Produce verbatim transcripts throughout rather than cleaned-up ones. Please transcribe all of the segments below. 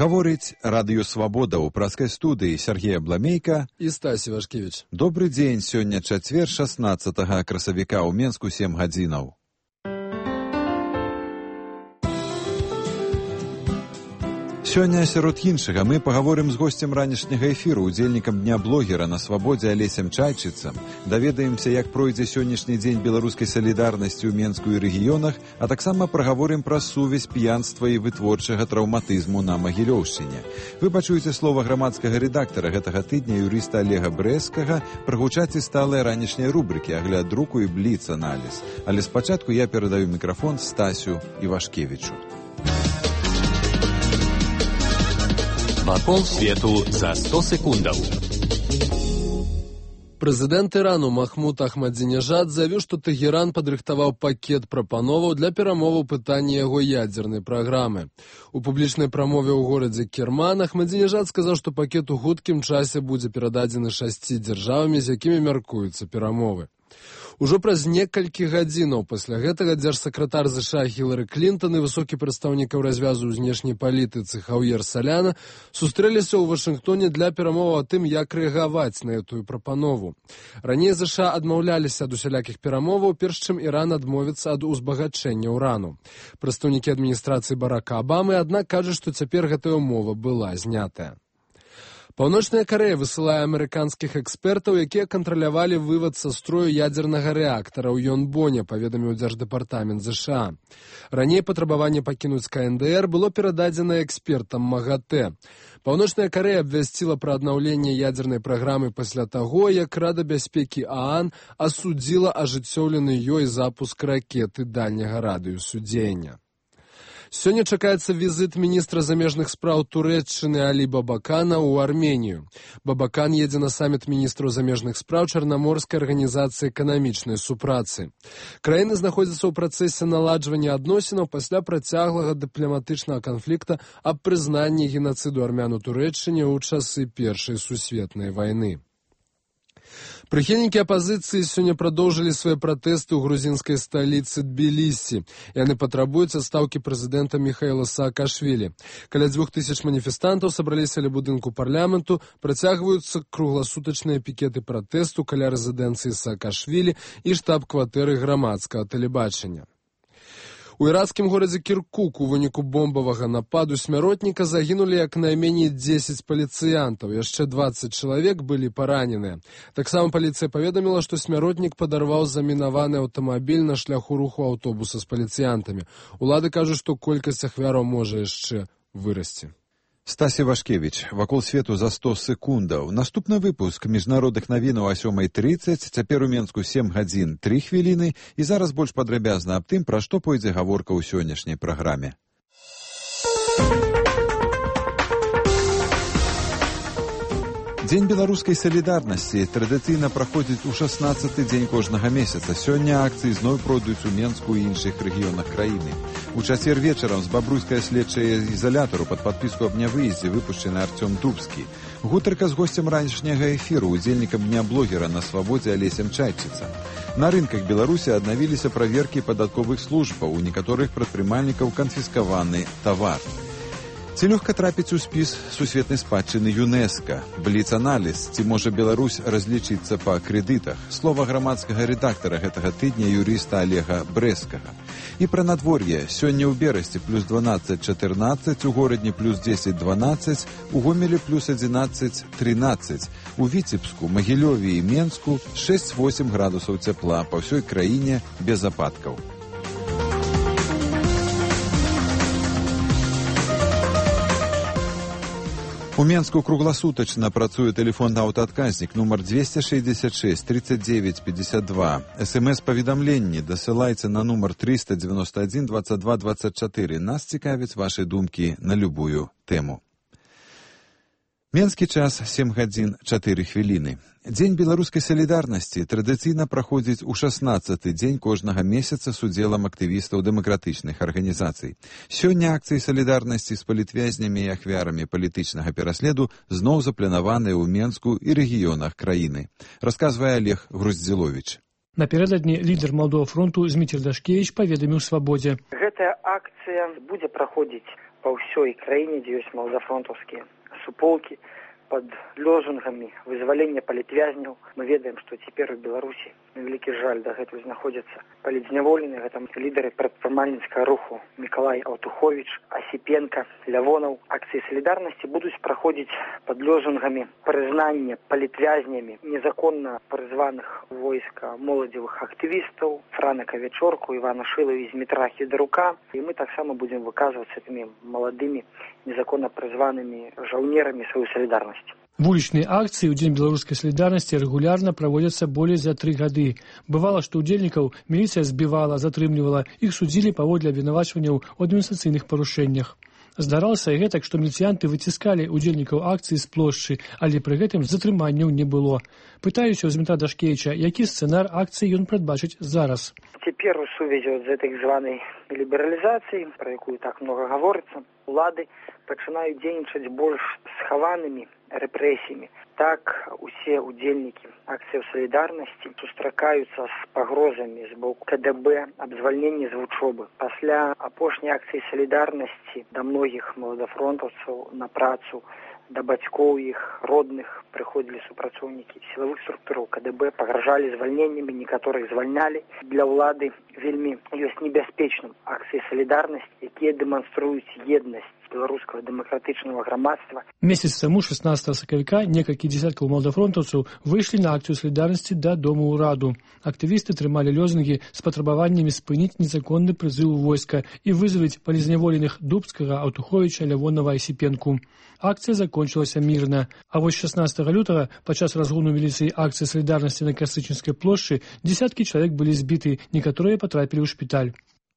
Гаворыць радыё «Свабода» ў праскай студыі Сергея Бламейка і Стасі Вашкевіч. Добры дзень, сёння чацвер, шаснаццатага красавіка, ў Менску сем гадзінаў. Сёння, сярод іншага, мы пагаворым з госцем ранішняга эфіру, удзельнікам Дня блогера на Свабодзе Алесем Чайчыцам. Даведаемся, як пройдзе сённяшні дзень беларускай салідарнасці ў Менску і рэгіёнах, а таксама прагаворым пра сувязь п'янства і вытворчага траўматызму на Магілёўшчыне. Вы пачуеце слова грамадскага рэдактара гэтага тыдня юрыста Олега Брэскага, прагучаць і сталыя ранішняй рубрыкі агляд друку і бліц-аналіз. Але спачатку я перадаю мікрафон Стасю Івашкевічу. Вакол свету за сто секундаў. Прэзідэнт Ірану Махмуд Ахмадзінежад заявіў, што Тэгеран падрыхтаваў пакет прапановаў для перамоваў пытання яго ядзернай праграмы. У публічнай прамове ў горадзе Керман Ахмадзінежад сказаў, што пакет у хуткім часе будзе перададзены шасці дзяржавамі, з якімі мяркуюцца перамовы. Ужо праз некалькі гадзінаў пасля гэтага дзяржсакратар ЗША Хілары Клінтон і высокі прадстаўнік развязу ў знешняй палітыцы Хаўер Саляна сустрэліся ў Вашынгтоне для перамоваў о тым, як рэагаваць на этую прапанову. Раней ЗША адмаўляліся ад усялякіх перамоваў, перш чым Іран адмовіцца ад узбагачэння ўрану. Прадстаўнікі адміністрацыі Барака Абамы, аднак, кажуць, што цяпер гэтая ўмова была знятая. Паўночная Карэя высылае амерыканскіх экспертаў, якія кантралявалі вывад са строю ядзернага рэактара ў Йонбоне, паведаміў дзярждэпартамент ЗША. Раней патрабаванне пакінуць КНДР было перададзена экспертам МАГАТЭ. Паўночная Карэя абвясціла пра аднаўленне ядзернай праграмы пасля таго, як Рада бяспекі ААН асудзіла ажыццёўлены ёй запуск ракеты дальняга радыусу дзеяння. Сёння чакаецца візіт міністра замежных спраў Турэччыны Алі Бабакана ў Арменію. Бабакан едзе на саміт міністраў замежных спраў Чарнаморскай арганізацыі эканамічнай супрацы. Краіны знаходзяцца ў працэсе наладжвання адносінаў пасля працяглага дыпламатычнага канфлікта аб прызнанні генацыду армян у Турэччыне ў часы Першай сусветнай вайны. Прыхільнікі апазіцыі сёння прадоўжылі свае пратэсты ў грузінскай сталіцы Тбілісі. Яны патрабуюць адстаўкі прэзідэнта Міхаіла Саакашвілі. Каля дзвюх тысяч маніфестантаў сабраліся ля будынку парламенту, працягваюцца кругласутачныя пікеты пратэсту каля рэзідэнцыі Саакашвілі і штаб-кватэры грамадскага тэлебачання. У іракскім горадзе Кіркук у выніку бомбавага нападу смяротніка загінулі як найменей дзесяць паліцыянтаў, яшчэ дваццаць чалавек былі параненыя. Таксама паліцыя паведаміла, што смяротнік падарваў замінаваны аўтамабіль на шляху руху аўтобуса з паліцыянтамі. Улады кажуць, што колькасць ахвяраў можа яшчэ вырасці. Стасі Вашкевіч, вакол свету за сто секундаў. Наступны выпуск міжнародных навінаў о сёмай трыццаць, цяпер у Менску сем гадзін тры хвіліны, і зараз больш падрабязна аб тым, пра што пойдзе гаворка ў сённяшняй праграме. Дзень беларускай салідарнасці традыцыйна праходзіць у шаснаццаты дзень кожнага месяца. Сёння акцыі зноў пройдуць у Менску і іншых рэгіёнах краіны. У чацвер вечарам з бабруйскага следчага ізалятару пад падпіску аб нявыездзе выпушчаны Арцём Дубскі. Гутарка з госцем ранішняга эфіру, удзельнікам Дня блогера на Свабодзе Алесем Чайчыцам. На рынках Беларусі аднавіліся праверкі падатковых службаў, у некаторых прадпрымальнікаў канфіскаваны тавар. Ці лёгка трапіць у спіс сусветнай спадчыны ЮНЕСКА? Бліц-аналіз, ці можа Беларусь разлічыцца па крэдытах? Слова грамадскага рэдактара гэтага тыдня юрыста Олега Брэскага. І пра надвор'е. Сёння ў Берасці плюс дванаццаць чатырнаццаць, у горадні плюс дзесяць дванаццаць, у Гомелі плюс адзінаццаць трынаццаць, у Віцебску, Магілёве і Менску шэсць-восем градусаў цяпла, па ўсёй краіне без ападкаў. У Менску кругласутачна працуе тэлефонны аўтаадказнік нумар двести шестьдесят шесть тридцать девять пятьдесят два. СМС-паведамленні дасылайце на нумар триста девяносто один двадцать два двадцать четыре. Нас цікавяць вашы думкі на любую тэму. Менскі час сем гадзін чатыры хвіліны. Дзень беларускай салідарнасці традыцыйна праходзіць у шаснаццаты дзень кожнага месяца з удзелам актывістаў дэмакратычных арганізацый. Сёння акцыі салідарнасці з палітвязнямі і ахвярамі палітычнага пераследу зноў запланаваныя ў Менску і рэгіёнах краіны. Расказвае Олег Груздзіловіч. Напярэдадні лідар Малдовага фронту Зміцер Дашкевіч паведаміў Свабодзе. Гэтая акцыя будзе праходзіць па ўсёй краіне, дзе ёсць маладафронтаўскія суполкі, под лозунгами вызвалення палітвязняў. Мы ведаем, што цяпер у Беларусі, на вялікі жаль, дагэтуль знаходзяцца палітзняволеныя, гэта лідары прадпрымальніцкага руху Мікалай Аўтуховіч, Асіпенка, Лявонаў. Акцыі салідарнасці будуць праходзіць под лозунгами прызнання палітвязнямі незаконна прызваных войска моладзевых актывістаў Франака Вечорку, Івана Шылава з Дмітра Хідарука. І мы таксама будзем выказваць этымі маладымі незаконна прызванымі жаўнерамі сваю салідарнасць. Вулічныя акцыі ў Дзень беларускай салідарнасці рэгулярна праводзяцца болей за тры гады. Бывала, што ўдзельнікаў міліцыя збівала, затрымлівала, іх судзілі паводле абвінавачванняў у адміністрацыйных парушэннях. Здаралася і гэтак, што міліцыянты выціскалі ўдзельнікаў акцыі з плошчы, але пры гэтым затрыманняў не было. Пытаюся ў Змітра Дашкевіча, які сцэнар акцыі ён прадбачыць зараз. Цяпер у сувязі з этой званай лібералізацыі, пра якую так многа гаворыцца, улады пачынаюць дзейнічаць больш схаванымі рэпрэсіямі. Так усе удзельнікі акцыяў салідарнасці сустракаюцца з пагрозамі з боку ка дэ бэ аб звальненні з вучобы. Пасля апошняй акцыі салідарнасці да многіх маладафронтаўцаў на працу, да бацькоў іх родных прыходзілі супрацоўнікі сілавых структураў ка дэ бэ, пагражалі звальненнямі, некаторых звальнялі. Для ўлады вельмі ёсць небяспечным акцыі салідарнасці, якія дэманструюць еднасць беларускага дэмакратычнага грамадства. Месяц таму, шаснаццатага сакавіка, некалькі дзесяткаў маладафронтаўцаў выйшлі на акцыю салідарнасці да Дому ўраду. Актывісты трымалі лозунгі з патрабаваннямі спыніць незаконны прызыў войска і вызваліць палізняволеных Дубскага, Аўтуховіча, Лявонава і Асіпенку. Акцыя закончылася мірна. А вось шаснаццатага лютага, падчас разгону міліцыі акцыі салідарнасці на Касычынскай плошчы, дзесяткі чалавек былі збіты, некаторыя патрапілі ў шпіталь.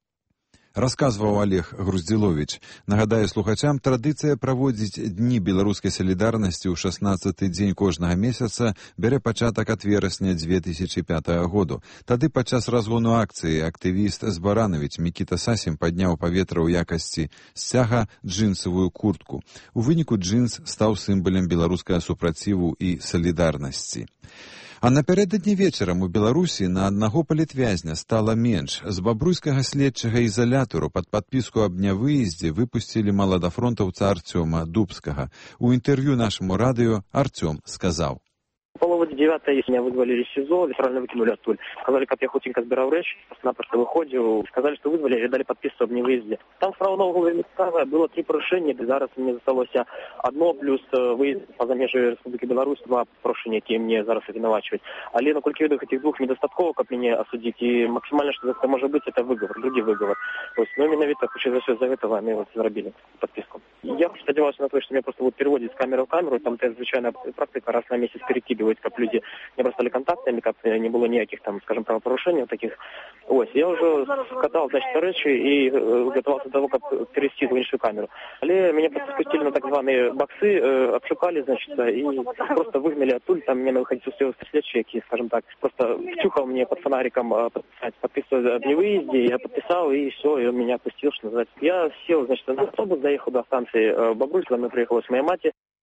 Расказваў Олег Груздзіловіч. Нагадаю слухачам, традыцыя праводзіць дні беларускай салідарнасці ў шаснаццаты дзень кожнага месяца бярэ пачатак ад верасня дзве тысячы пятага году. Тады падчас разгону акцыі актывіст з Баранавіч Мікіта Сасім падняў паветра ў якасці сцяга джынсавую куртку. У выніку джынс стаў сімвалам беларускага супраціву і салідарнасці. А напярэдадні вечарам у Беларусі на аднаго палітвязня стала менш. З бабруйскага следчага ізалятару пад падпіску аб нявыездзе выпусцілі маладафронтаўца Арцёма Дубскага. У інтэрв'ю нашаму радыё Арцём сказаў: Половина девятого меня вызвали из СИЗО, литерально выкинули оттуда. Сказали, как я худенько сбирал речь, просто-напросто выходил. Сказали, что вызвали, и дали подписку об невыезде. Там справа нового места было три порушения. Зараз мне осталось одно, плюс выезд по замежью Республики Беларусь, два порушения, які мне зараз обвинувачивать. Але, насколько я виду, этих двух недостатково, как мне осудить, и максимально, что это может быть, это выговор, другий выговор. То есть, ну, именно видно, хочу за все за этого, мне вот зарабили подписку. Я сподевался на то, что меня просто будут переводить с камеры в камеру, там это звичайная практика, раз на месяц перекидывать, как люди не бросали контактами, как не было никаких там, скажем, правопорушений таких. Ось, я уже скатал, значит, речи и э, готовился до того, как перевести в иншую камеру. Але меня просто спустили на так званые боксы, э, обшукали, значит, и просто выгнали оттуда, там меня находится все следующие, які, скажем так, просто втюхал мне под фонариком э, подписать, подписывать об невыезде, я подписал, и все, и он меня отпустил, что называется. Я сел, значит, на автобус, доехал до станции э, Бабруйск, за мной приехала моя мать.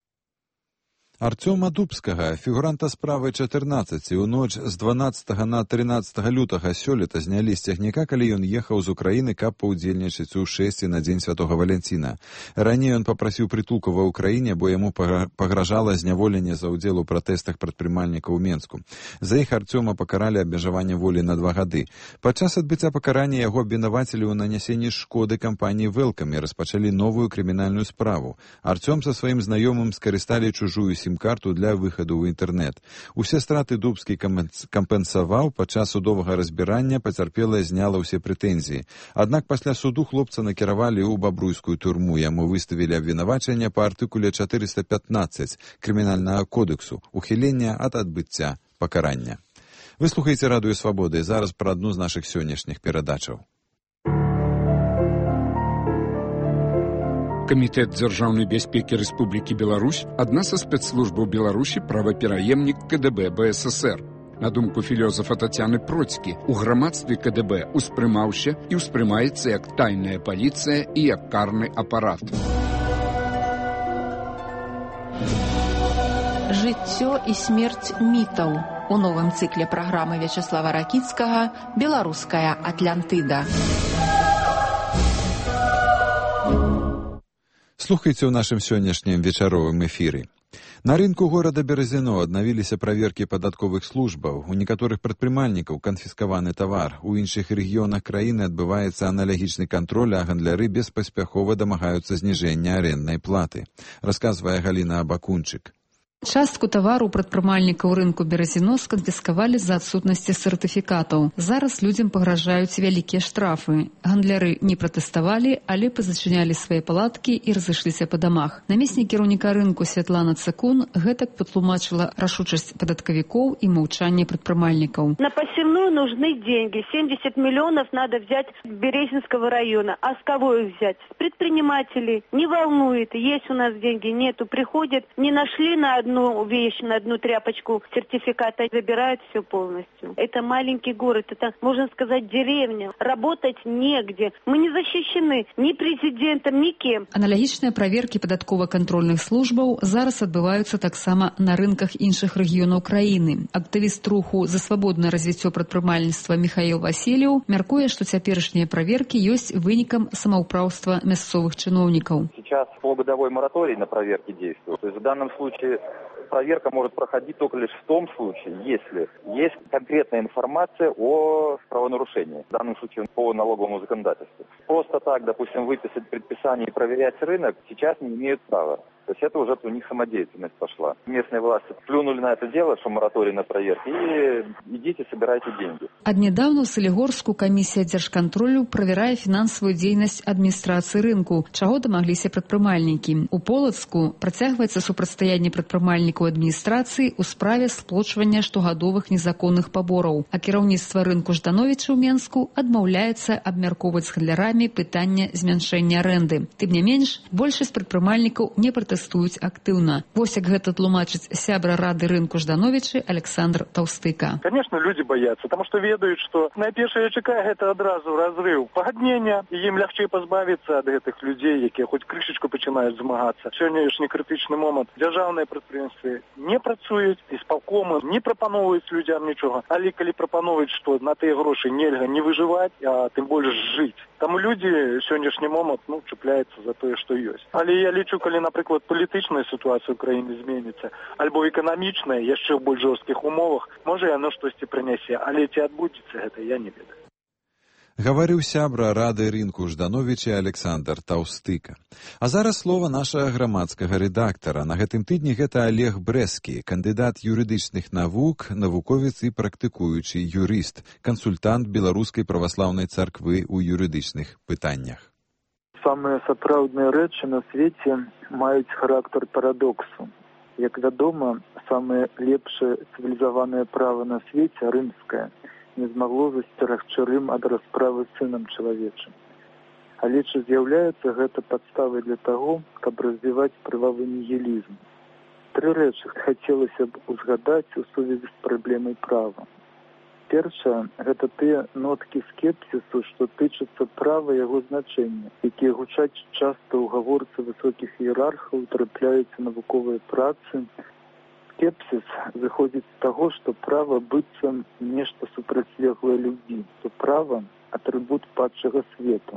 Арцёма Дубскага, фігуранта справы чатырнаццаці, у ноч з дванаццатага на трынаццатага лютага сёлета знялі з цягніка, калі ён ехаў з Украіны, каб паўдзельнічаць у шэсці на дзень святога Валянціна. Раней ён папрасіў прытулку ва ўкраіне, бо яму пагражала зняволенне за ўдзел у пратэстах прадпрымальнікаў у Менску. За іх Арцёма пакаралі абмежаванне волі на два гады. Падчас адбыцця пакарання яго абвінавацілі ў нанясенні шкоды кампаніі «Велкам» і распачалі новую крымінальную справу. Арцём са сваім знаёмым скарысталі чужую сім-карту для выхаду ў інтэрнэт. Усе страты Дубскі кампенсаваў, падчас судовага разбірання пацярпелая зняла ўсе прэтэнзіі. Аднак пасля суду хлопца накіравалі ў бабруйскую турму. Яму выставілі абвінавачанне па артыкуле чатырыста пятнаццаць крымінальнага кодексу ухілення ад адбыцця пакарання. Вы слухаеце радыё Свабоды. Зараз пра адну з нашых сённяшніх перадачаў. Камітэт дзяржаўнай бяспекі Рэспублікі Беларусь — адна са спецслужбаў Беларусі, правапераемнік ка дэ бэ бэ эс эс эр. На думку філёзафа Тацяны Процькі, у грамадстве ка дэ бэ успрымаўся і ўспрымаецца як тайная паліцыя і як карны апарат. Жыццё і смерць мітаў у новым цыкле праграмы Вячаслава Ракіцкага «Беларуская Атлантыда». Слухайце ў нашым сённяшнім вечаровым эфіры. На рынку горада Беразіно аднавіліся праверкі падатковых службаў. У некаторых прадпрымальнікаў канфіскаваны тавар. У іншых рэгіёнах краіны адбываецца аналагічны кантроль, а гандляры беспаспяхова дамагаюцца зніжэння арэнднай платы. Расказвае Галіна Абакунчык. Частку тавару прадпрымальнікаў рынку Беразіно сканфіскавалі з-за адсутнасці сертыфікатаў. Зараз людзям пагражаюць вялікія штрафы. Гандляры не пратэставалі, але пазачынялі свае палаткі і разышліся па дамах. Намеснік кіраўніка рынку Святлана Цыкун гэтак патлумачыла рашучасць падаткавікоў і маўчанне прадпрымальнікаў. На посевную нужны деньги. семьдесят миллионов надо взять с Березинского района. А с кого их взять? С предпринимателей. Не волнует, есть у нас деньги, нету. Приходят, не нашли на одну одну вещь, на одну тряпочку сертификата, забирают все полностью. Это маленький город, это, можно сказать, деревня. Работать негде. Мы не защищены ни президентом, ни кем. Аналагічныя праверкі падаткова-кантрольных службаў зараз адбываюцца таксама на рынках іншых рэгіёнаў краіны. Актывіст руху за свабоднае развіццё прадпрымальніцтва Михаил Васильев мяркуе, што цяперашнія праверкі ёсць вынікам самаўпраўства мясцовых чыноўнікаў. Сейчас полугодовой мораторий на проверки действует. То есть в данном случае проверка может проходить только лишь в том случае, если есть конкретная информация о правонарушении, в данном случае по налоговому законодательству. Просто так, допустим, выписать предписание и проверять рынок сейчас не имеют права. То есть это уже у них самодеятельность пошла. Местные власти плюнули на это дело, что мораторий на проверки, и идите, собирайте деньги. Аднядаўна ў Салігорску камісія дзяржкантролю правярае фінансавую дзейнасць адміністрацыі рынку, чаго дамагліся прадпрымальнікі. У Полацку працягваецца супрацьстаянне прадпрымальнікаў адміністрацыі ў справе сплочвання штогадовых незаконных пабораў, а кіраўніцтва рынку Ждановіча ў Менску адмаўляецца абмяркоўваць з гандлярамі пытання змяншэння арэнды. Тым не менш, большасць прадпрымальнікаў не пратэстуюць актыўна. Вось як гэта тлумачыць сябра рады рынку Ждановічы Александр Таўстыка. Конечно, люди боятся, потому что ведают, что найпершае чакае гэта адразу разрыв пагаднення, і ім лягчэй пазбавіцца ад гэтых людзей, якія хоць крышачку пачынаюць змагацца. Сёння ж не крытычны момант. Дзяржаўныя прадпрыемствы не працуюць, ісполкомы не прапаноўваюць людзям нічога. Але калі прапаноўваюць, што на тыя грошы нельга не выжываць, а тым больш жыць. Таму людзі сённяшні момант ну чапляюцца за тое, што ёсць. Але я лічу, калі, напрыклад, палітычная сітуацыя ў краіне зменіцца, альбо эканамічная, яшчэ ў больш жорсткіх умовах, можа яно штосьці прынясе, але ці адбудзецца гэта, я не ведаю. Гаварыў сябра рады рынку Ждановіча Александр Таўстыка. А зараз слова нашага грамадскага рэдактара. На гэтым тыдні гэта Олег Брэскі, кандыдат юрыдычных навук, навуковец і практыкуючы юрыст, кансультант Беларускай праваслаўнай царквы ў юрыдычных пытаннях. Самыя сапраўдныя рэчы на свеце маюць характар парадоксу. Як вядома, самае лепшае цывілізаванае права на свеце, рымскае, не змагло засцерагчы Рым ад расправы з сынам чалавечым. Але ці з'яўляецца гэта падставай для таго, каб развіваць прававы нігілізм? Тры рэчы хацелася б узгадаць у сувязі з праблемай права. Першае – гэта тыя ноткі скепсісу, што тычацца права яго значэння, якія гучаць часта ў гаворцы высокіх іерархаў, трапляюцца навуковыя працы. Скепсіс зыходзіць з таго, што права быццам нешта супрацьлеглае любві, то права – атрыбут падшага свету.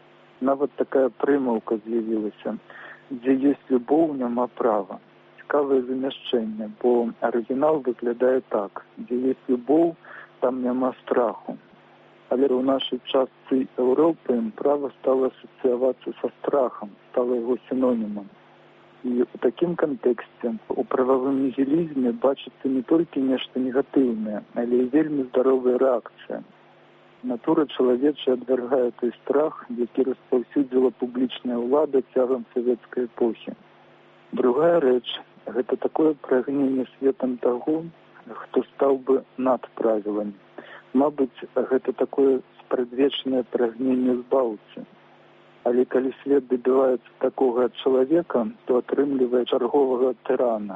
Нават такая прымаўка з'явілася, дзе ёсць любоў, няма права. Цікавае замяшчэнне, бо арыгінал выглядае так, дзе ёсць любоў, там няма страху. Але ў нашай частцы Еўропы права стала асацыявацца са страхам, стала яго сінонімам. І ў такім кантэксце у прававым нігілізме бачыцца не толькі нешта негатыўнае, але і вельмі здаровая рэакцыя. Натура чалавечая адвяргае той страх, які распаўсюдзіла публічная ўлада цягам савецкай эпохі. Другая рэч – гэта такое прагненне светам таго, хто стаў бы над правіламі. Мабыць, гэта такое спрадвечнае прагненне збаўцы. Але калі свет дабіваецца такога ад чалавека, то атрымлівае чарговага тырана.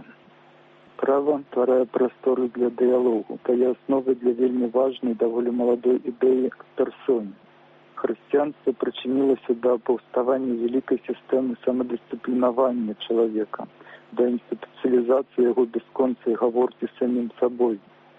Права стварае прасторы для дыялогу, тая асновы для вельмі важнай, даволі маладой ідэі к персоне. Хрысціянства прычынілася да паўставання вялікай сістэмы самадысцыплінавання чалавека, да інстытуцыялізацыі яго бясконцай гаворкі з самім сабой.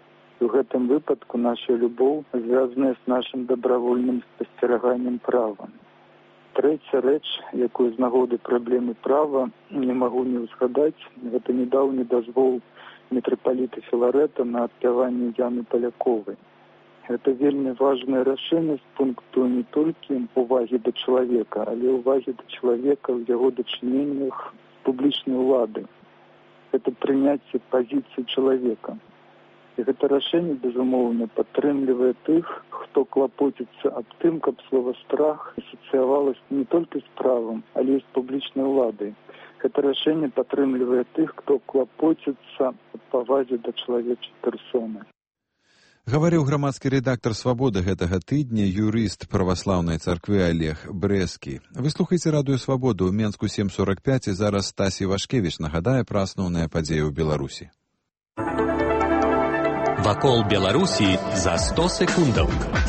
У гэтым выпадку наша любоў звязаная з нашым дабравольным спасцераганнем права. Трэця рэч, якую з нагоды праблемы права не магу не ўзгадаць, гэта нядаўні дазвол мітрапаліта Філарэта на адпяванне Яны Паляковай. Гэта вельмі важнае рашэнне з пункту не толькі увагі да чалавека, але увагі да чалавека ў яго дачыненнях публічнай улады. Гэта прыняцце пазіцыі чалавека. І гэта рашэнне, безумоўна, падтрымлівае тых, хто клапоціцца аб тым, каб слова страх асацыявалася не толькі з правам, але і з публічнай уладай. Гэта рашэнне падтрымлівае тых, хто клапоціцца аб павазе да чалавечай персоны. Гаварыў грамадскі рэдактар «Свабоды» гэтага тыдня, юрыст праваслаўнай царквы Олег Брэскі. Вы слухаеце радыё «Свабоду» ў Менску сем сорок пяць, і зараз Стасі Вашкевіч нагадае пра асноўныя падзеі ў Беларусі. Вакол Беларусі за сто секундаў.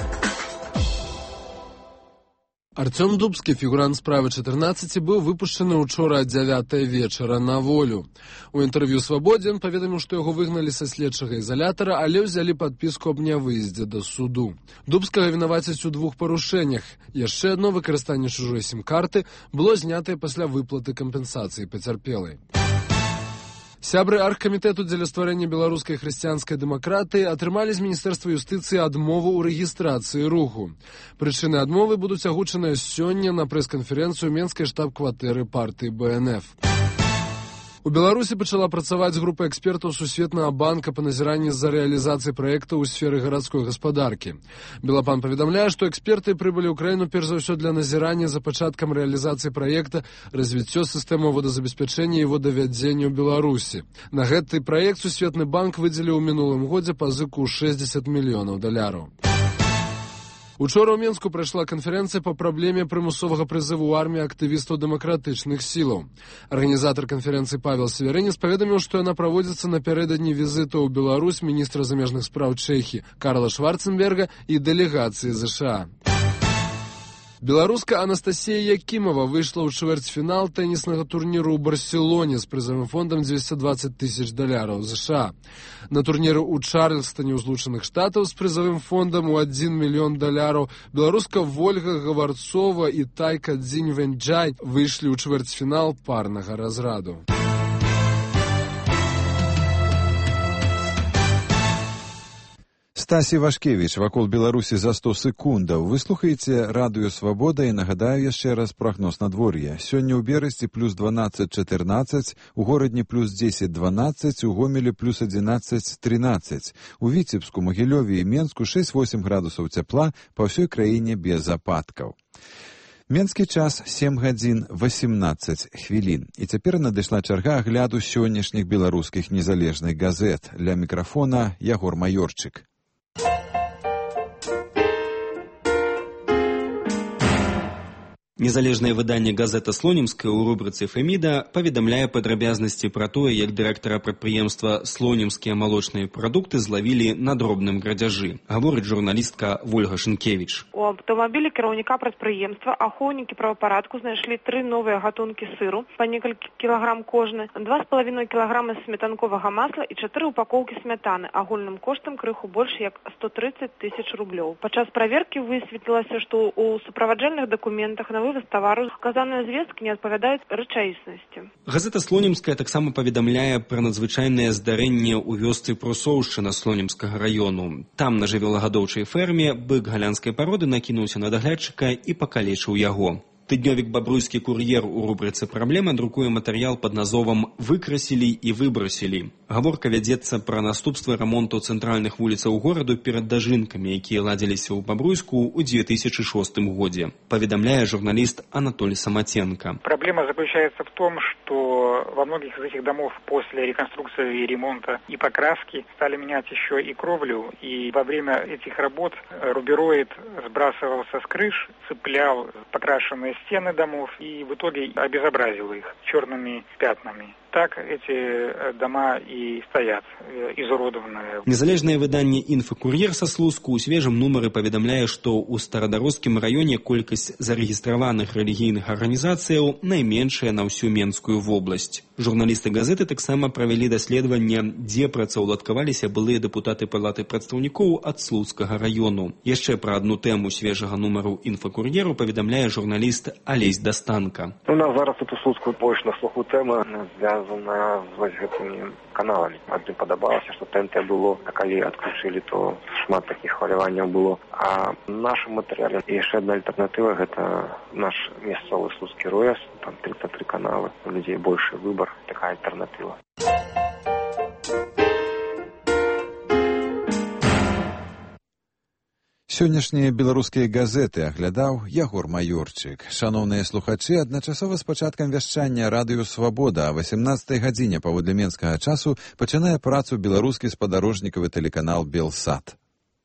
Артём Дубскі, фігурант справы чатырнаццаць, быў выпушчаны ўчора ад дзявятай вечара на волю. У інтэрв'ю «Свабодзе» ён паведаміў, што яго выгналі са следчага ізалятара, але ўзялі падпіску аб нявыездзе да суду. Дубскага вінавацяць у двух парушэннях. Яшчэ адно выкарыстанне чужой сім-карты было знятае пасля выплаты кампенсацыі пацярпелай. Сябры аргкамітэту дзеля стварэння беларускай хрысціянскай дэмакратыі атрымалі з Міністэрства юстыцыі адмову ў рэгістрацыі руху. Прычыны адмовы будуць агучаныя сёння на прэс-канферэнцыю менскай штаб-кватэры партыі Бэ Эн Эф. У Беларусі пачала працаваць група экспертаў Сусветнага банка па назіранні з-за рэалізацыі праекта ў сферы гарадской гаспадаркі. Белапан паведамляе, што эксперты прыбылі ў краіну перш за ўсё для назірання за пачаткам рэалізацыі праекта развіццё сістэмы водазабеспячэння і водавядзення ў Беларусі. На гэты праект Сусветны банк выдзеліў у мінулым годзе пазыку ў шэсцьдзесят мільёнаў даляраў. Учора ў Менску прайшла канферэнцыя па праблеме прымусовага прызыву ў арміі актывістаў дэмакратычных сілаў. Арганізатар канферэнцыі Павел Северынец паведаміў, што яна праводзіцца напярэдадні візіту ў Беларусь міністра замежных спраў Чэхіі Карла Шварценберга і дэлегацыі Зэ Ша А. Беларуска Анастасія Якімова выйшла ў чвэрцьфінал тэніснага турніру ў Барселоне з прызавым фондам дзвесце дваццаць тысяч даляраў Зэ Ша А. На турніры ў Чарльстане ў Злучаных Штатаў з прызавым фондам у адзін мільён даляраў беларуска Вольга Гаварцова і Тайка Дзінь-Вэнджай выйшлі ў чвэрцьфінал парнага разраду. Стасі Вашкевіч, вакол Беларусі за сто секундаў. Вы слухаеце радыё «Свабода» і нагадаю яшчэ раз прагноз надвор'я. Сёння ў Берасці плюс дванаццаць чатырнаццаць, у Горадні плюс дзесяць дванаццаць, у Гомелі плюс адзінаццаць трынаццаць. У Віцебску, Магілёве і Менску шэсць-восем градусаў цяпла, па ўсёй краіне без ападкаў. Менскі час сем гадзін васемнаццаць хвілін. І цяпер надышла чарга агляду сённяшніх беларускіх незалежных газет. Ля мікрафона Ягор Маёрчык. Незалежнае выданне газета «Слонімская» ў рубрыцы «Феміда» паведамляе падрабязнасці пра тое, як дырэктара прадпрыемства «Слонімскія малочныя прадукты» злавілі на дробным крадзяжы. Гаворыць журналістка Вольга Шынкевіч. У аўтамабілі кіраўніка прадпрыемства ахоўнікі правапарадку знайшлі тры новыя гатункі сыру, па некалькі кілаграм кожны, два з палавіной кілаграма сметанковага масла і чатыры упакоўкі смятаны, агульным коштам крыху больш як сто трыццаць тысяч рублёў. Падчас праверкі высветлілася, што ў суправаджальных дакументах на вываз тавару сказаныя звесткі не адпавядаюць рэчаіснасці. Газета «Слонімская» таксама паведамляе пра надзвычайнае здарэнне ў вёсцы Прусоўшчына Слонімскага раёну. Там на жывёлагадоўчай ферме бык галянскай пароды накінуўся на даглядчыка і пакалечыў яго. Тыднёвік «Бабруйскі кур'ер» у рубрыцы «Праблема» друкуе матэрыял пад назовам «Выкрасілі і выбрасілі». Гаворка вядзецца пра наступствы рамонту цэнтральных вуліцаў гораду перад дажынкамі, якія ладзіліся ў Бабруйску ў две тысячи шостым годзе. Паведамляе журналист Анатолий Саматенко. Проблема заключается в том, что во многих из этих домов после реконструкции и ремонта и покраски стали менять еще и кровлю, и во время этих работ рубероид сбрасывался с крыш, цеплял покрашенные стены домов и в итоге обезобразил их черными пятнами. так эти дома и стоят, изуродованные. Незалежнае выданне «Інфакур'ер» са Слуцку ў свежым нумары паведамляе, што ў Старадароцкім раёне колькасць зарэгістраваных рэлігійных арганізацыяў найменшая на ўсю Менскую вобласць. Журналісты газеты таксама правялі даследаванне, дзе працаўладкаваліся былыя дэпутаты палаты прадстаўнікоў ад Слуцкага раёну. Яшчэ пра адну тэму свежага нумару «Інфакур'еру» паведамляе журналіст Алесь Дастанка. У нас зараз тут у Слуцку больш на слуху тэма звязана з вось гэтымі каналамі. Адным падабалася, што ТНТ было, а калі адключылі, то шмат такіх хваляванняў было. А в нашым матэрыяле яшчэ адна альтэрнатыва – гэта наш мясцовы слуцкі РОЭС, там тридцать три каналы, у людзей большы выбар, такая альтэрнатыва. Сённяшнія беларускія газеты аглядаў Ягор Маёрчык. Шаноўныя слухачы, адначасова з пачаткам вяшчання радыё «Свабода» о васемнаццатай гадзіне паводле менскага часу пачынае працу беларускі спадарожнікавы тэлеканал «Белсат».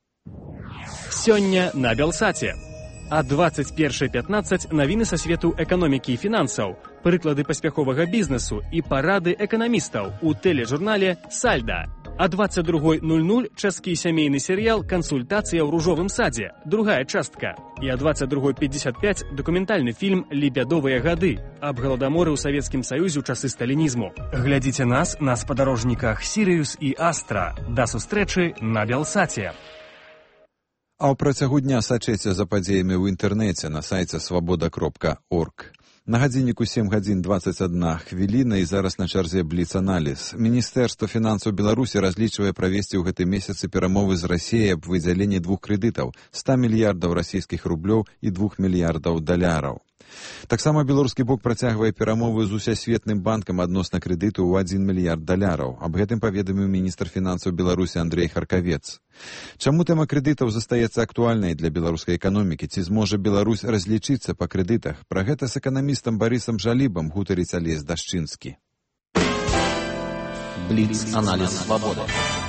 Сёння на «Белсаце». А двадцать першая пятнадцать навіны са свету эканомікі і фінансаў, прыклады паспяховага бізнесу і парады эканамістаў у тэлежурнале «Сальда». А двадцать другой ноль ноль чэшскі сямейны серыял «Кансультацыя ў ружовым садзе», другая частка. І а двадцать другой пятьдесят пять дакументальны фільм «Лебядовыя гады» аб галадаморы ў Савецкім Саюзе ў часы сталінізму. Глядзіце нас на спадарожніках «Сірыюс» і «Астра». Да сустрэчы на «Белсаце». А ў працягу дня сачыце за падзеямі ў інтэрнэце на сайце свабода кропка орг. На гадзінніку сем гадзін двадцать одна хвіліна і зараз на чарзе бліц-аналіз. Міністэрства фінансаў Беларусі разлічвае правесці ў гэтым месяцы перамовы з Расіяй аб выдзяленні двух крэдытаў – ста мільярдаў расійскіх рублёў і двух мільярдаў даляраў. Таксама беларускі бок працягвае перамовы з Усесветным банкам адносна крэдыту ў адзін мільярд даляраў. Аб гэтым паведаміў міністр фінансаў Беларусі Андрей Харкавец. Чаму тэма крэдытаў застаецца актуальнай для беларускай эканомікі? Ці зможа Беларусь разлічыцца па крэдытах? Пра гэта з эканамістам Барысам Жалібам гутарыць Алесь Дашчынскі. Бліц-аналіз «Свабода».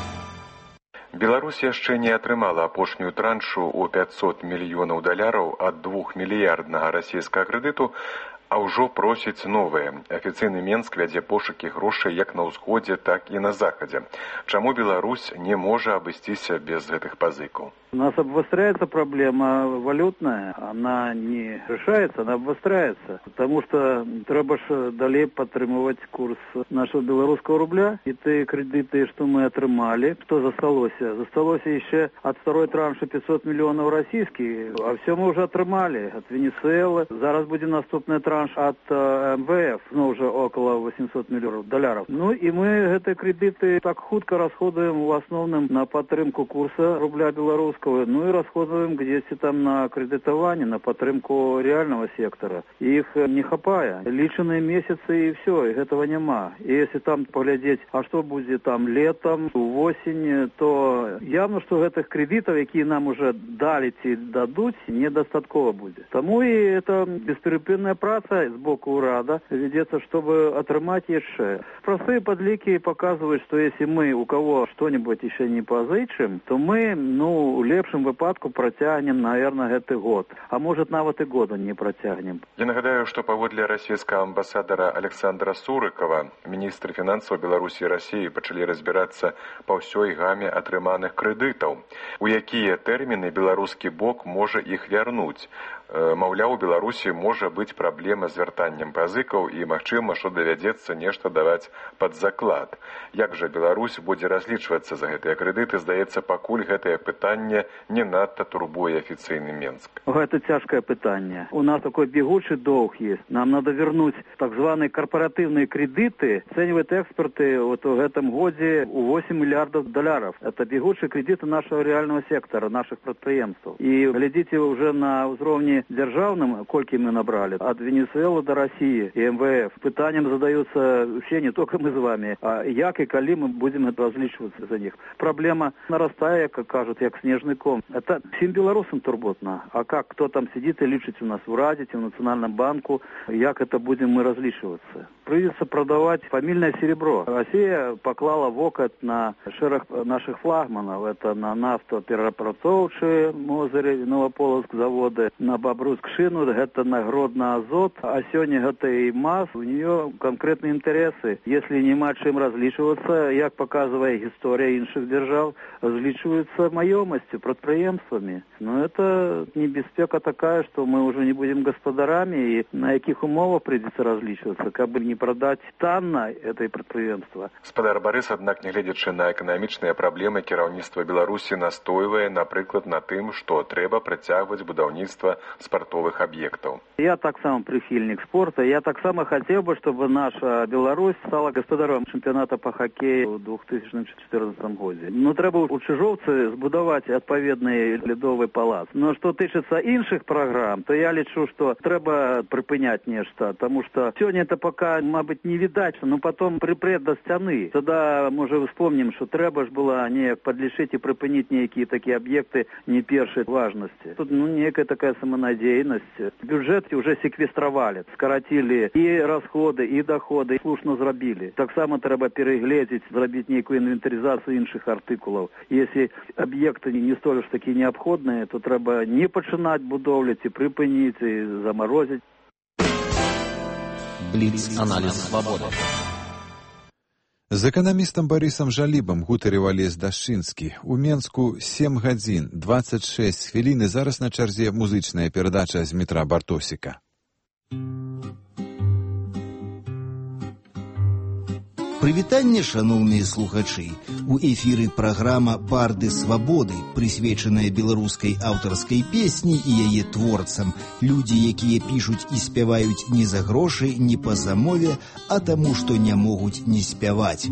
Беларусь яшчэ не атрымала апошнюю траншу ў пятьсот мільёнаў даляраў ад двухмільярднага расійскага крэдыту, а ўжо просіць новыя. Афіцыйны Менск вядзе пошукі грошай як на ўсходзе, так і на захадзе. Чаму Беларусь не можа абысціся без гэтых пазыкаў? У нас обостряется проблема валютная, она не решается, она обостряется, потому что треба ж далей падтрымліваць курс нашего белорусского рубля, и те кредиты, что мы отрымали, что засталося? Засталося еще от второй транши пятьсот миллионов российских, а все мы уже отрымали от Венесуэлы, зараз будет наступный транш от э, эм вэ эф, ну уже около восемьсот миллионов долларов. Ну и мы эти кредиты так хутко расходуем в основном на падтрымку курса рубля белорусского, ну и расходуем где-то там на кредитование, на падтрымку реального сектора. Их не хапая. Ліченные месяцы и все, и этого нема. И если там поглядеть, а что будет там летом, в осень, то явно, что этих кредитов, которые нам уже дали и дадут, недостатково будет. Тому и это бесперепинная праца с боку урада ведется, чтобы отрымать еще. Простые подлики показывают, что если мы у кого что-нибудь еще не позычим, то мы, ну, в лепшем выпадку протягнем, наверное, гэты год. А может, нават и года не протягнем. Я нагадаю, что паводле расійскага амбасадара Александра Сурыкова, міністры фінансаў Беларусі і Расіі пачалі разбірацца па ўсёй гаме атрыманых крэдытаў. У якія тэрміны беларускі бок можа іх вярнуць? Маўляў, у Беларусі можа быць праблема з вяртаннем пазыкаў і, магчыма, што давядзецца нешта даваць пад заклад. Як жа Беларусь будзе разлічвацца за гэтыя крэдыты? Здаецца, пакуль гэтае пытанне не надта турбуе афіцыйны Менск. Это тяжкое пытание. У нас такой бегучий долг есть. Нам надо вернуть так званые корпоративные кредиты. Оценивают эксперты вот в этом годе у восемь миллиардов долларов. Это бегучие кредиты нашего реального сектора, наших предприемств. И глядите уже на уровне державном, сколько мы набрали, от Венесуэлы до России и эм вэ эф. Пытанием задаются все, не только мы с вами, а як и коли мы будем различиваться за них. Проблема нарастая, как кажут, як снежный ком. Это всем белорусам турботно. А как, кто там сидит и лічить у нас в Раде, в Национальном банку, як это будем мы различиваться? Придется продавать фамильное серебро. Россия поклала вокат на шерах наших флагманов. Это на нафтоперерабатывающие Мозырь, Новополоцк заводы, на абрускшыну, гэта нагродны азот, а сёння гэта і маз, у нее конкретныя інтарэсы. Если няма чым разлічвацца, як показывае гісторыя іншых дзяржаў, разлічваюцца маёмасцю, прадпрыемствамі. Но это небяспека такая, что мы уже не будем господарами, и на якіх умовах придется разлічвацца, каб не продать танна этой прадпрыемства. Спадар Барыс, аднак, нягледзячы на эканамічныя праблемы, кіраўніцтва Беларусі настойвае, напрыклад, на тым, што трэба працягваць будаўніцтва спартовых аб'ектаў. Я таксама прыхільнік спорта. Я таксама хацеў бы, чтобы наша Беларусь стала гаспадаром чэмпіёната па хакею ў две тысячи чатырнаццатым годзе. Ну, трэба у Чыжоўцы збудаваць адпаведны ледовы палац. Но што тычыцца іншых праграм, то я лічу, што трэба прыпыняць нешта, таму што сёння это пока, мабыць, не відаць, но потом припрет до сцяны. Тогда, можа, вспомнім, што трэба ж было неяк падлічыць і прыпыніць нейкія такія аб'екты не першай важнасці. Тут, ну, некая такая самонадеянность. Бюджет уже секвестравалі, скарацілі і расходы, і доходы, і слушно зрабілі. Таксама трэба перагледзець, зрабіць нейкую інвентарызацыю іншых артыкулаў. Если аб'екты не столь ж такі неабходныя, то трэба не пачынаць будоўлі, ці прыпыніць, і замарозіць. Бліц-аналіз свабоды. З эканамістам Барысам Жалібам гутарыў Алесь Дашчынскі. У Менску сем гадзін, дваццаць шэсць хвілін, і зараз на чарзе музычная перадача з Дмітра Бартосіка. Прывітанне, шаноўныя слухачы. У эфіры праграма «Барды свабоды», прысвечаная беларускай аўтарскай песні і яе творцам. Людзі, якія пішуць і спяваюць не за грошы, не па замове, а таму, што не могуць не спяваць.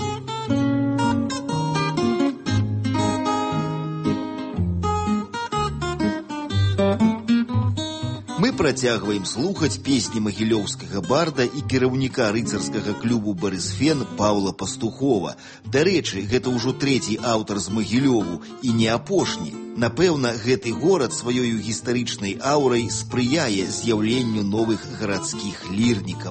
Мы працягваем слухаць песні магілёўскага барда і кіраўніка рыцарскага клубу «Барысфен» Паўла Пастухова. Дарэчы, гэта ўжо трэці аўтар з Магілёву і не апошні. Напэўна, гэты горад сваёю гістарычнай аўрай спрыяе з'яўленню новых гарадскіх лірнікаў.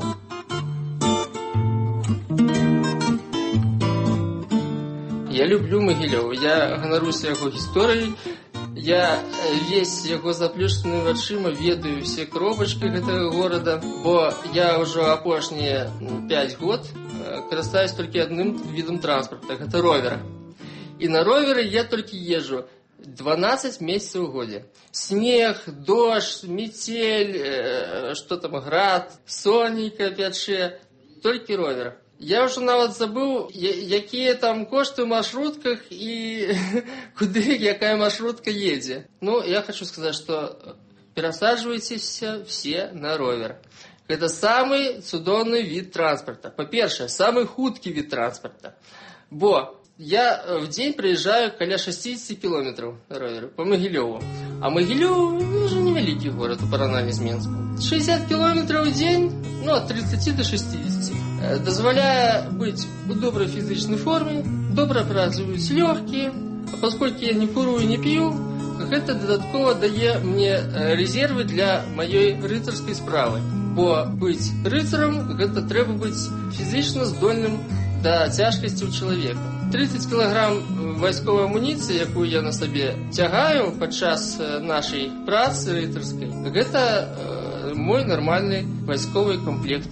Я люблю Магілёў, я ганаруся яго гісторыяй. Я весь яго заплюшчанымі вачыма ведаю ўсе кропачкі гэтага горада, бо я ўжо апошнія пяць год карыстаюсь толькі адным відам транспарта, гэта ровер. І на роверы я толькі езжу дванаццаць месяцаў у годзе. Снег, дождь, метель, што там, град, сонейка пячэ, толькі ровер. Я ўжо нават забыў, якія там кошты ў маршрутках і куды якая маршрутка едзе. Ну, я хочу сказаць, што перасаджвайцеся все на ровер. Гэта самы цудоўны від транспарта. Па-першае, самы хуткі від транспарта. Бо я в дзень прыязджаю каля шэсцьдзесят кіламетраў на роверы па Магілёву. А Магілёў ўжо невялікі горад у параўнанні з Менскам. шэсцьдесят кіламетраў у дзень, ну, ад тридцати до шестидесяти. Дазваляе быць у добрай фізычнай форме, добра працуюць лёгкія, а паскольку я не куру і не п'ю, гэта дадаткова дае мне рэзервы для маёй рыцарскай справы. Бо быць рыцарам, гэта трэба быць фізічна здольным да цяжкасці ў чалавека. тридцать кілаграм вайсковай амуніцыі, якую я на сабе цягаю падчас нашай працы рыцарскай, гэта э, мой нармальны вайсковы комплект.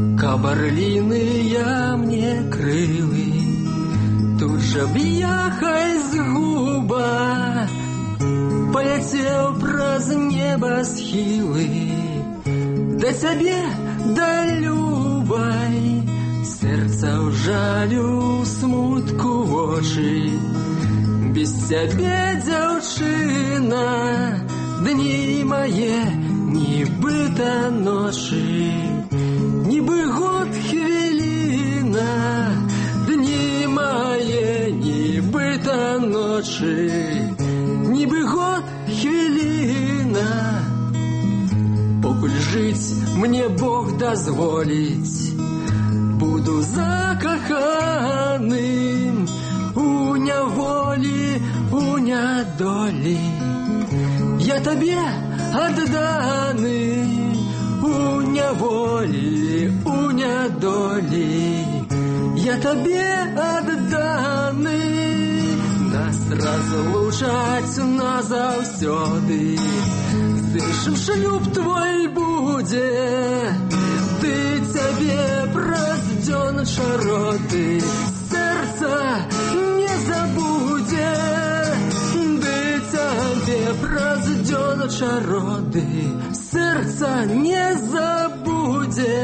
Кабарліные мне крылы, тут жа б'яхай з губа, паляцеў праз неба схілы, да цябе, да любай, сэрца ў жалю смутку вочы, без цябе, дзяўчына, дні мае, нібыта ночы. Нібы год хвіліна, дні мае, нібыта ночы, нібы год хвіліна. Покуль жыць мне Бог дазволіць, буду закаханым у няволі, у нядолі. Я табе адданы, у няволі, у нядолі, я табе адданы. Нас разлучаць назаўсёды, дышым, шлюб твой будзе. Ты цябе праз дзён чароты сэрца не забудзе. Ды цябе праз дзён чароты сэрца не забудзе.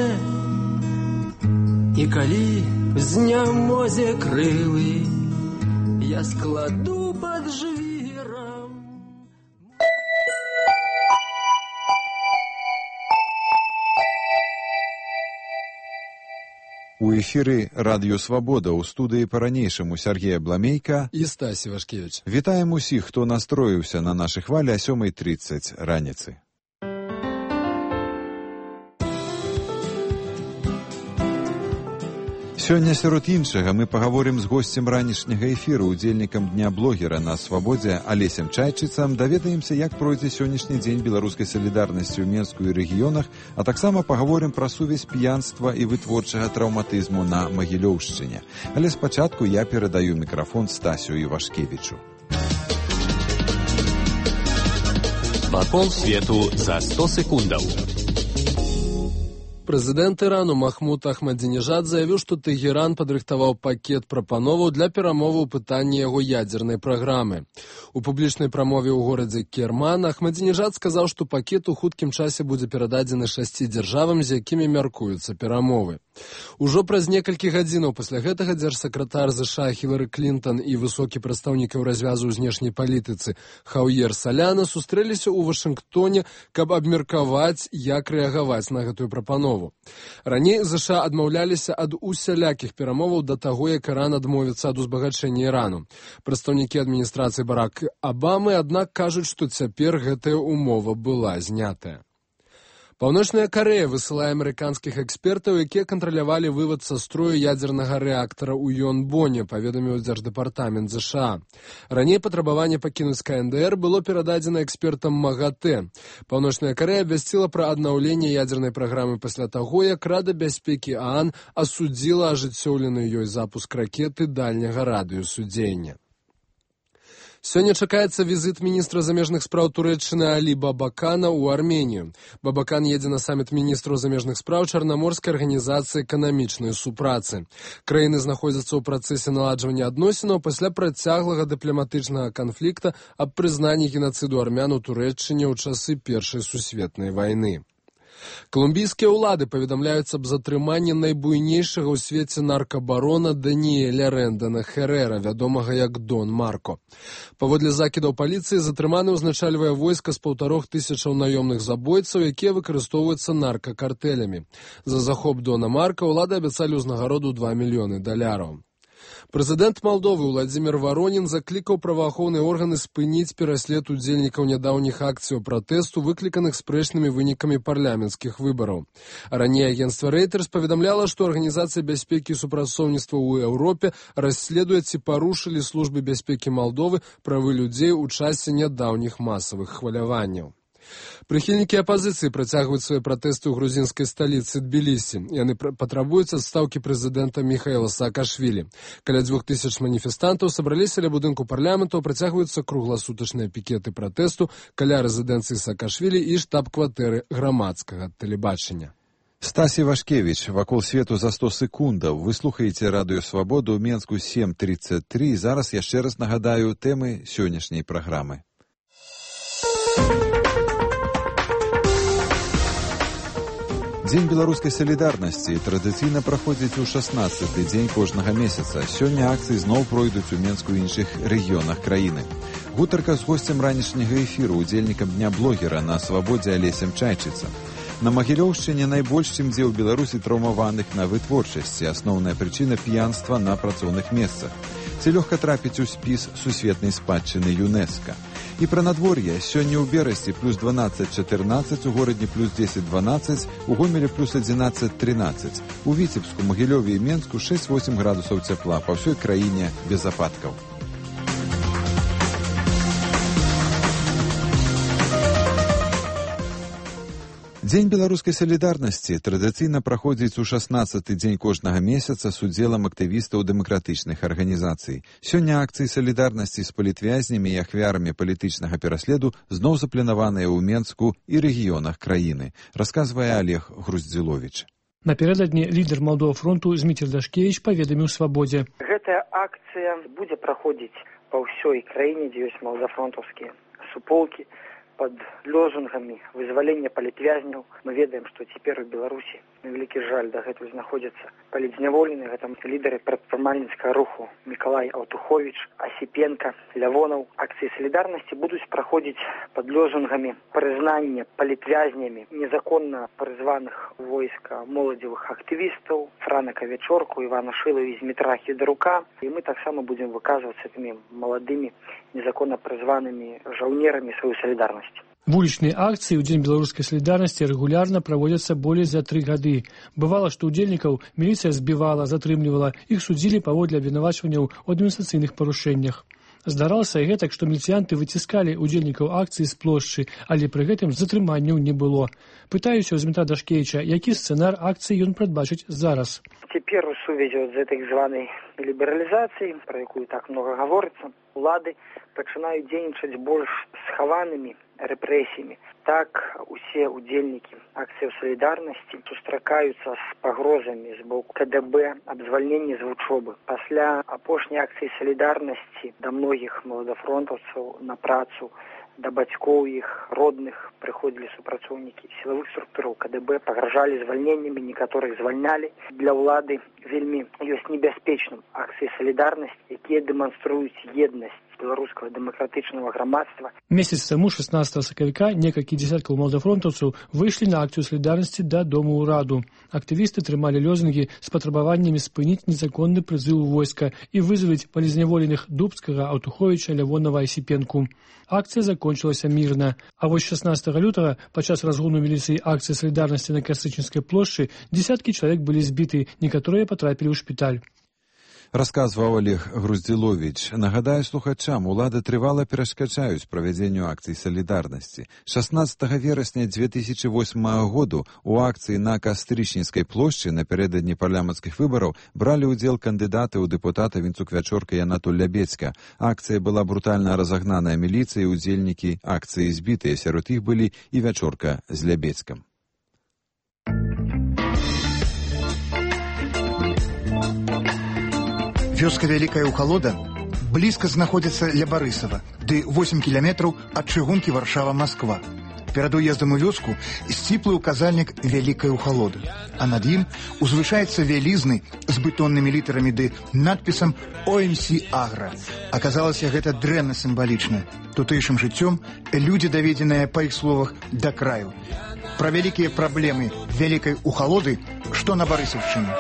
І калі знямозе крылы, я складу пад жвірам. У эфіры радыё «Свабода», у студыі па-ранейшаму Сергея Бламейка і Стасі Вашкевіч. Вітаем усіх, хто настроіўся на нашы хвалі о сёмай трыццаць раніцы. Сёння, сярод іншага, мы пагаворым з госцем ранішняга эфіру, удзельнікам Дня блогера на Свабодзе Алесем Чайчыцам, даведаемся, як пройдзе сённяшні дзень беларускай салідарнасці ў Менску і рэгіёнах, а таксама пагаворым пра сувязь п'янства і вытворчага траўматызму на Магілёўшчыне. Але спачатку я перадаю мікрафон Стасю Івашкевічу. Вакол свету за сто секундаў. Прэзідэнт Ірану Махмуд Ахмадзінежад заявіў, што Тэгеран падрыхтаваў пакет прапановаў для перамоваў у пытанні яго ядзернай праграмы. У публічнай прамове ў горадзе Керман Ахмадзінежад сказаў, што пакет у хуткім часе будзе перададзены шасці дзяржавам, з якімі мяркуюцца перамовы. Ужо праз некалькі гадзінаў пасля гэтага дзяржсакратар ЗША Хілары Клінтон і высокі прадстаўнік развязу ў знешняй палітыцы Хаўер Саляна сустрэліся ў Вашынгтоне, каб абмеркаваць, як рэагаваць на гэтую прапанову. Раней ЗША адмаўляліся ад усялякіх перамоваў да таго, як Іран адмовіцца ад узбагачэння Ірану. Прадстаўнікі адміністрацыі Барак Абамы, аднак, кажуць, што цяпер гэтая умова была знятая. Паўночная Карэя высылае амерыканскіх экспертаў, якія кантралявалі вывад са строю ядзернага рэактара ў Йонбоне, паведаміў дзярждэпартамент ЗША. Раней патрабаванне пакінуць КНДР было перададзена экспертам МАГАТЭ. Паўночная Карэя абвясціла пра аднаўленне ядзернай праграмы пасля таго, як Рада бяспекі ААН асудзіла ажыццёўлены ёй запуск ракеты дальняга радыусу дзеяння. Сёння чакаецца візіт міністра замежных спраў Турэччыны Алі Бабакана ў Арменію. Бабакан едзе на саміт міністраў замежных спраў Чарнаморскай арганізацыі эканамічнай супрацы. Краіны знаходзяцца ў працэсе наладжвання адносінаў пасля працяглага дыпламатычнага канфлікта аб прызнанні генацыду армян у Турэччыне ў часы Першай сусветнай вайны. Колумбійскія ўлады паведамляюць аб затрыманні найбуйнейшага ў свеце наркабарона Даніэля Рэндана Херера, вядомага як Дон Марко. Паводле закідаў паліцыі, затрыманы ўзначальвае войска з паўтарох тысячаў наёмных забойцаў, якія выкарыстоўваюцца наркакартэлямі. За захоп Дона Марка ўлады абяцалі ўзнагароду два мільёны даляраў. Прэзідэнт Малдовы Уладзімір Варонін заклікаў праваахоўныя органы спыніць пераслед удзельнікаў нядаўніх акцыяў пратэсту, выкліканых спрэчнымі вынікамі парламенцкіх выбараў. Раней агенцтва Рэйтерс паведамляла, што Арганізацыя бяспекі і супрацоўніцтва ў Еўропе расследуе, ці парушылі службы бяспекі Малдовы правы людзей у часе нядаўніх масавых хваляванняў. Прыхільнікі апазіцыі працягваюць свае пратэсты ў грузінскай сталіцы Тбілісі. Яны патрабуюць адстаўкі прэзідэнта Міхаіла Саакашвілі. Каля дзвюх тысяч маніфестантаў сабраліся ля будынку парламенту, працягваюцца кругласутачныя пікеты пратэсту каля рэзідэнцыі Саакашвілі і штаб-кватэры грамадскага тэлебачання. Стасі Вашкевіч, вакол свету за сто секундаў. Вы слухаеце радыё «Свабоду» ў Менску сем тридцать три. Зараз яшчэ раз нагадаю тэмы сённяшняй праграмы. Дзень беларускай салідарнасці традыцыйна праходзіць у шаснаццаты дзень кожнага месяца. Сёння акцыі зноў пройдуць у Менску і іншых рэгіёнах краіны. Гутарка з госцем ранішняга эфіру, удзельнікам Дня блогера на Свабодзе Алесем Чайчыцам. На Магілёўшчыне найбольш, чым дзе ў Беларусі траўмаваных на вытворчасці. Асноўная прычына п'янства на працоўных месцах. Ці лёгка трапіць у спіс сусветнай спадчыны ЮНЕСКА. І пра надвор'е. Сёння ў Берасці плюс дванаццаць чатырнаццаць, у горадні плюс дзесяць дванаццаць, у Гомелі плюс адзінаццаць трынаццаць. У Віцебску, Магілёве і Менску шэсць-восем градусаў цяпла, па ўсёй краіне без ападкаў. Дзень беларускай салідарнасці традыцыйна праходзіць у шаснаццаты дзень кожнага месяца з удзелам актывістаў дэмакратычных арганізацый. Сёння акцыі салідарнасці з палітвязнямі і ахвярамі палітычнага пераследу зноў запланаваныя ў Менску і рэгіёнах краіны, расказвае Олег Груздзіловіч. Напярэдадні лідар Малдова фронту Зміцер Дашкевіч паведаміў Свабодзе. Гэтая акцыя будзе праходзіць па ўсёй краіне, дзе ёсць малдафронтаўскія суполкі, под лозунгами вызвалення палітвязняў. Мы ведаем, што цяпер у Беларусі, на вялікі жаль, дагэтуль знаходзяцца палітзняволеныя, гэта лідары прадпрымальніцкага руху Мікалай Аўтуховіч, Асіпенка, Лявонаў. Акцыі салідарнасці будуць праходзіць под лозунгами прызнання палітвязнямі незаконна прызваных войска моладзевых актывістаў Франака Вечорку, Івана Шылова і Змітра Хідарука. І мы таксама будзем выказвацца тымі маладымі незаконна прызванымі жаўнерамі сваю салідарнасць. Вулічныя акцыі ў Дзень беларускай салідарнасці рэгулярна праводзяцца болей за тры гады. Бывала, што ўдзельнікаў міліцыя збівала, затрымлівала, іх судзілі паводле абвінавачванняў у адміністрацыйных парушэннях. Здаралася і гэтак, што міліцыянты выціскалі ўдзельнікаў акцыі з плошчы, але пры гэтым затрыманняў не было. Пытаюся ў Змітра Дашкевіча, які сцэнар акцыі ён прадбачыць зараз. Цяпер у сувязі з гэтай званай лібералізацыяй, пра якую так многа гаворыцца, улады пачынаюць дзейнічаць больш схаванымі рэпрэсіямі. Так усе ўдзельнікі акцыяў салідарнасці сустракаюцца з пагрозамі з боку ка дэ бэ аб звальненні з вучобы. Пасля апошняй акцыі салідарнасці да многіх маладафронтаўцаў на працу, да бацькоў іх родных прыходзілі супрацоўнікі сілавых структураў ка дэ бэ, пагражалі звальненнямі, некаторых звальнялі. Для ўлады вельмі ёсць небяспечным акцыі салідарнасці, якія дэманструюць еднасць беларускага дэмакратычнага грамадства. Месяц таму, шаснаццатага сакавіка, некалькі дзесяткаў маладафронтаўцаў выйшлі на акцыю салідарнасці да Дому ўраду. Актывісты трымалі лозунгі з патрабаваннямі спыніць незаконны прызыў войска і вызваліць палітзняволеных Дубскага, Аўтуховіча, Лявонава і Асіпенку. Акцыя закончылася мірна. А вось шаснаццатага лютага, падчас разгону міліцыі акцыі салідарнасці на Кастрычніцкай плошчы, дзесяткі чалавек былі збіты, некаторыя патрапілі ў шпіталь. Расказваў Олег Груздзіловіч. Нагадаю слухачам, улады трывала перашкаджаюць правядзенню акцый салідарнасці. шаснаццатага верасня дзве тысячы восьмага году у акцыі на Кастрычніцкай плошчы напярэдадні парламенцкіх выбараў бралі ўдзел кандыдаты ў дэпутата Вінцук-Вячорка і Анатоль Лябецька. Акцыя была брутальна разагнаная міліцыяй, удзельнікі акцыі збітыя, сярод іх былі і Вячорка з Лябецькам. Вёска Вялікая Ухалода блізка знаходзіцца ля Барысава, ды восем кіламетраў ад чыгункі Варшава-Масква. Перад уездам у вёску сціплы ўказальнік Вялікая Ухалода, а над ім узвышаецца вялізны з бетоннымі літарамі ды надпісам о эм сі Агра. Аказалася, гэта дрэнна сімвалічна. Тутэйшым жыццём людзі даведзеныя, па іх словах, да краю. Пра вялікія праблемы Вялікай Ухалоды, што на Барысаўшчыне.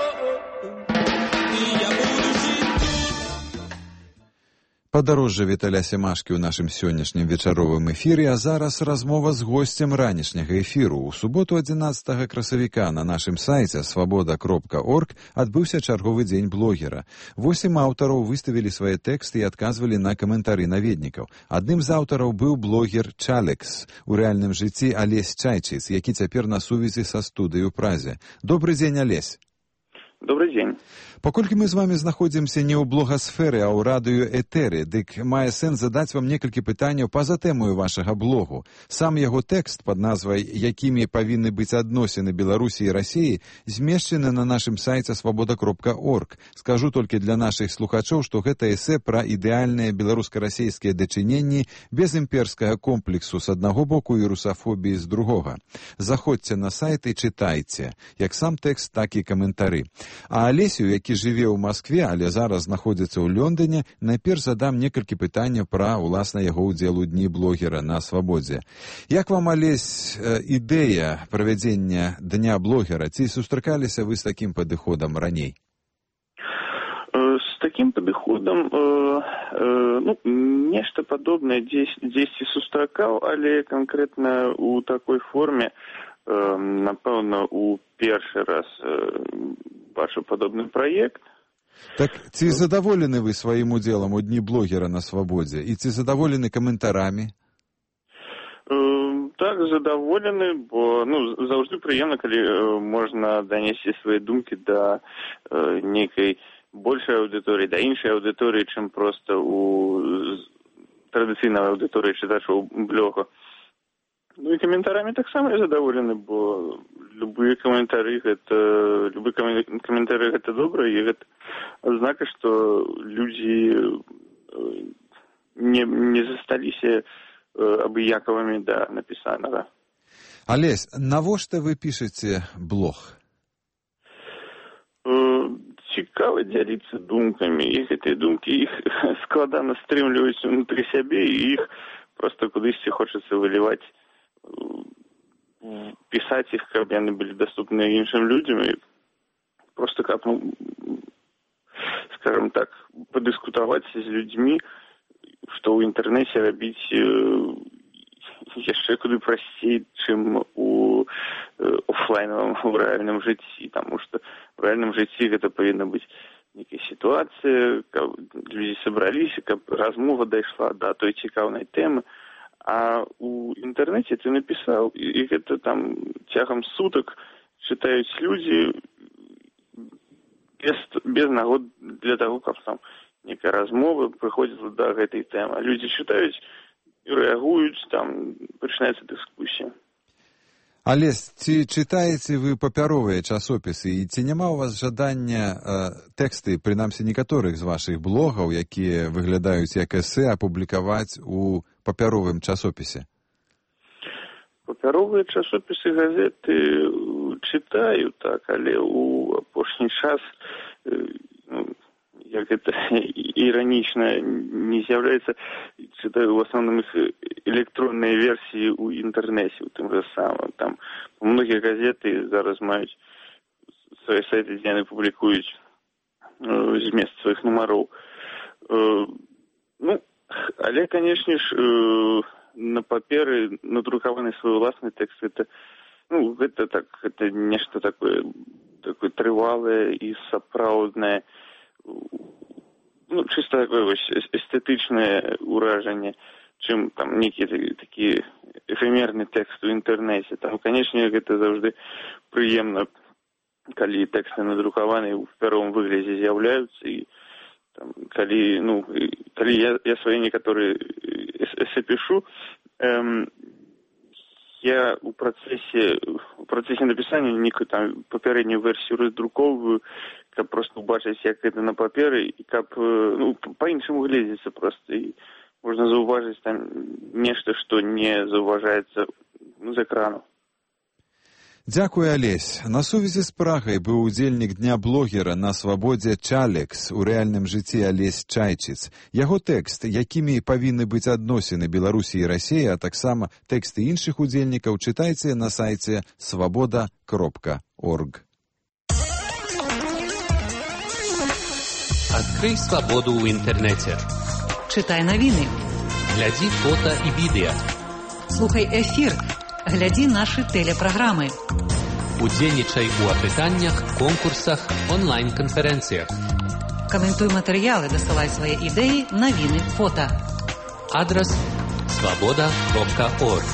Падарожжа Віталя Семашкі ў нашым сённяшнім вечаровым эфіры, а зараз размова з госцем ранішняга эфіру. У суботу адзінаццатага красавіка на нашым сайце свабода кропка орг адбыўся чарговы дзень блогера. Восем аўтараў выставілі свае тэксты і адказвалі на каментары наведнікаў. Адным з аўтараў быў блогер Чалекс, у рэальным жыцці Алесь Чайчыц, які цяпер на сувязі са студыяй у Празе. Добры дзень, Алесь. Добрый дзень. Паколькі мы з вами знаходзімся не ў блогасферы, а ў радыёэтэры, дык мае сэнс задаць вам некалькі пытанняў па-за тэмаю вашага блогу. Сам яго тэкст пад назвай «Якімі павінны быць адносіны Беларусі і Расіі» змешчаны на нашым сайце свабода кропка орг. Скажу толькі для нашых слухачоў, што гэта эсэ пра ідэальныя беларуска-расейскія дачыненні без імперскага комплексу з аднаго боку і русафобіі з другога. Заходзьце на сайт і чытайце, як сам тэкст, так і каментары. А Алесю, які жыве ў Маскве, але зараз знаходзіцца ў Лондоне, найперш задам некалькі пытанняў пра, уласна, яго ўдзел у дні блогера на свабодзе. Як вам, Алесь, ідэя правядзення дня блогера? Ці сустракаліся вы з такім падыходам раней? З такім падыходам, э, э, ну, нешта падобнае дзесьці сустракаў, але канкрэтна ў такой форме, э, напэўна, у першы раз э, бачу падобны праект. Так ці задаволены вы сваім удзелам у дні блогера на свабодзе? І ці задаволены каментарамі? Э, так, задаволены, бо ну, заўжды прыемна, калі э, можна данесці свае думкі да э, нейкай большай аўдыторыі, да іншай аўдыторыі, чым проста у традыцыйнай аўдыторыі чытачоў блога. Ну і каментарамі таксама я задаволены, бо любыя каментары гэта любы каментары гэта добра, і гэта азнака, што людзі не, не засталіся абыякавымі да напісанага. Алесь, навошта вы пішаце блог? Цікава дзяліцца думкамі, і гэтыя думкі іх складана стрымліваць унутры сябе, і іх проста кудысьці хочацца выліваць, пісаць іх, каб яны былі даступныя іншым людзям, і проста каб, ну, скажем так, падыскутаваць з людзьмі, што ў інтэрнэце рабіць яшчэ куды прасцей, чым у офлайновым, у рэальным жыцці, таму што ў рэальным жыцці гэта павінна быць нейкая сітуацыя, каб людзі сабраліся, каб размова дайшла да той цікаўнай тэмы, а у інтэрнэце ты напісаў, і гэта там цягам сутак чытаюць людзі без, без нагод для таго, каб там некая размова прыходзіла да гэтай тэмы. Людзі чытаюць і рэагуюць, там пачынаецца дыскусія. Алесь, ці чытаеце вы папяровыя часопісы, і ці няма ў вас жадання э, тэксты, прынамсі некаторых з вашых блогаў, якія выглядаюць як эсэ, апублікаваць у папяровым часопісе? Папяровыя часопісы, газеты чытаю, так, але ў апошні час ну, як гэта іранічна не з'яўляецца, чытаю ў асноўным іх электронныя версіі ў інтэрнэце, у тым жа самым. Там многія газеты зараз маюць свае сайты, дзе яны публікуюць э, змест сваіх нумароў. Э, ну, але, канешне ж, э, на паперы надрукаваны свой уласны тэкст, гэта, ну, гэта так, гэта нешта такое, такое трывалае і сапраўднае, ну, чисто такое вось эстэтычнае ўражанне, чым там нейкі такі эфемерны тэкст у інтэрнэце. Там, канечне, гэта заўжды прыемна, калі тэксты надрукаваны ў папяровым выглядзе з'яўляюцца, і там, калі, ну, калі я, я свае некаторыя эсэ пішу, эм, я у працэсе, у працэсе напісання нейкую там папярэднюю версію раздруковую, каб проста ўбачыць, як гэта на паперы, і каб, ну, па-іншаму глядзіцца проста, і можна заўважыць там нешта, што не заўважаецца з экрану. Дзякуй, Алесь. На сувязі з Прагай быў удзельнік Дня блогера на свабодзе Чалекс, у рэальным жыцці Алесь Чайчыц. Яго тэкст, якімі павінны быць адносіны Беларусі і Расіі, а таксама тэксты іншых удзельнікаў, чытайце на сайце свабода кропка орг. Открой свободу в интернете. Читай новины. Гляди фото и видео. Слухай эфир. Гляди наши телепрограммы. Удзельнічай у апытаннях, конкурсах, онлайн-конференциях. Комментуй материалы, досылай свои идеи, новины, фото. Адрес свобода кропка орг.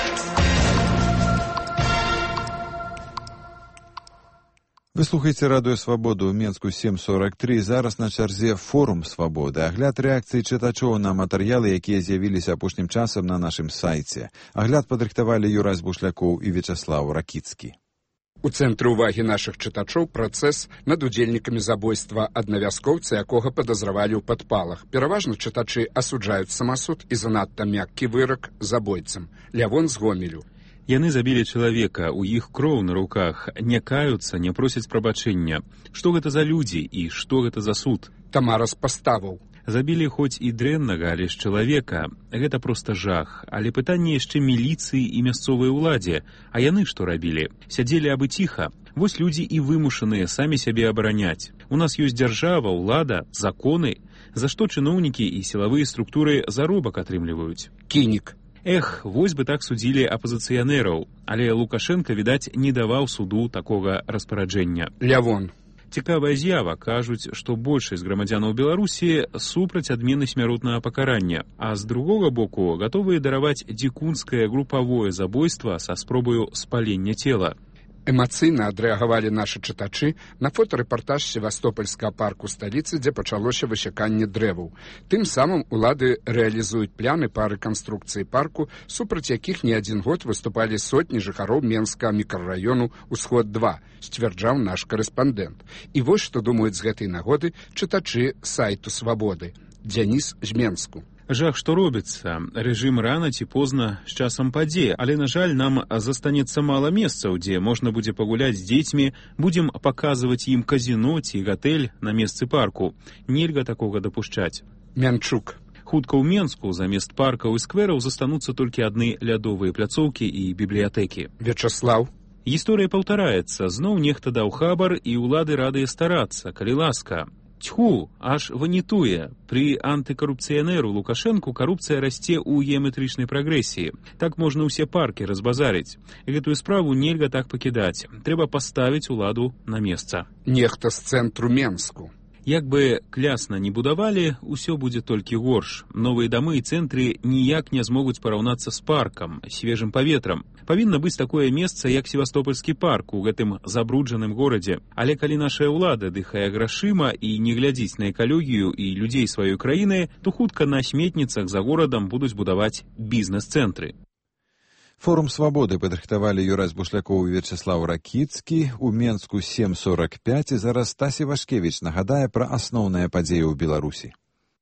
Вы слухаеце радыё «Свабода» ў Менску сем сорок тры. Зараз на чарзе форум «Свабоды». Агляд рэакцыі чытачоў на матэрыялы, якія з'явіліся апошнім часам на нашым сайце. Агляд падрыхтавалі Юрась Бушлякоў і Вячаслаў Ракіцкі. У цэнтры ўвагі нашых чытачоў працэс над удзельнікамі забойства аднавяскоўца, якога падазравалі ў падпалах. Пераважна чытачы асуджаюць самасуд і занадта мяккі вырак забойцам. Лявон з Гомелю. Яны забілі чалавека, у іх кроў на руках, не каюцца, не просяць прабачэння. Што гэта за людзі і што гэта за суд? Тамара з Паставаў. Забілі хоць і дрэннага, але ж чалавека. Гэта проста жах. Але пытанне яшчэ міліцыі і мясцовай уладзе. А яны што рабілі? Сядзелі абы ціха. Вось людзі і вымушаныя самі сябе абараняць. У нас ёсць дзяржава, улада, законы. За што чыноўнікі і сілавыя структуры заробак атрымліваюць? Кінік. Эх, вось бы так судзілі апазіцыянераў, але Лукашенко, відаць, не даваў суду такога распараджэння. Лявон. Цікавая з'ява, кажуць, што большасць грамадзянаў Беларусі супраць адмены смяротнага пакарання, а з другога боку гатовыя дараваць дзікунскае групавое забойства са спробаю спалення цела. Эмацыйна адрэагавалі нашы чытачы на фотарэпартаж севастопольскага парку сталіцы, дзе пачалося высяканне дрэваў. Тым самым улады рэалізуюць планы па рэканструкцыі парку, супраць якіх не адзін год выступалі сотні жыхароў Менскага мікрараёну ўсход два, сцвярджаў наш корэспандэнт. І вось што думаюць з гэтай нагоды чытачы сайту «Свабоды». Дзяніс з Менску. Жах, што робіцца. Рэжым рана ці позна з часам падзе, але, на жаль, нам застанецца мала месцаў, дзе можна будзе пагуляць з дзецьмі, будзем паказваць ім казіно ці гатэль на месцы парку. Нельга такога дапушчаць. Мянчук. Хутка ў Менску замест паркаў і сквераў застануцца толькі адны лядовыя пляцоўкі і бібліятэкі. Вячаслаў. Гісторыя паўтараецца. Зноў нехта даў хабар, і ўлады радыя старацца, калі ласка. Тьху, аж ванітуе. Пры антыкарупцыянеру Лукашэнку карупцыя расце ў геаметрычнай прагрэсіі. Так можна ўсе паркі разбазарыць. Гэтую справу нельга так пакідаць. Трэба паставіць уладу на месца. Нехта з цэнтру Менску. Як бы клясна не будавалі, усё будзе толькі горш. Новыя дамы і цэнтры ніяк не змогуць параўнацца з паркам, свежым паветрам. Павінна быць такое месца, як Севастопольскі парк у гэтым забруджаным горадзе. Але калі нашая ўлада дыхае грашыма і не глядзіць на экалогію і людзей сваёй краіны, то хутка на сметніцах за горадам будуць будаваць бізнес-цэнтры. Форум «Свабоды» падрыхтавалі Юрась Бушлякоў і Вячаслаў Ракіцкі. У Менску сем сорок пять, і зараз Стасі Вашкевіч нагадае пра асноўныя падзеі ў Беларусі.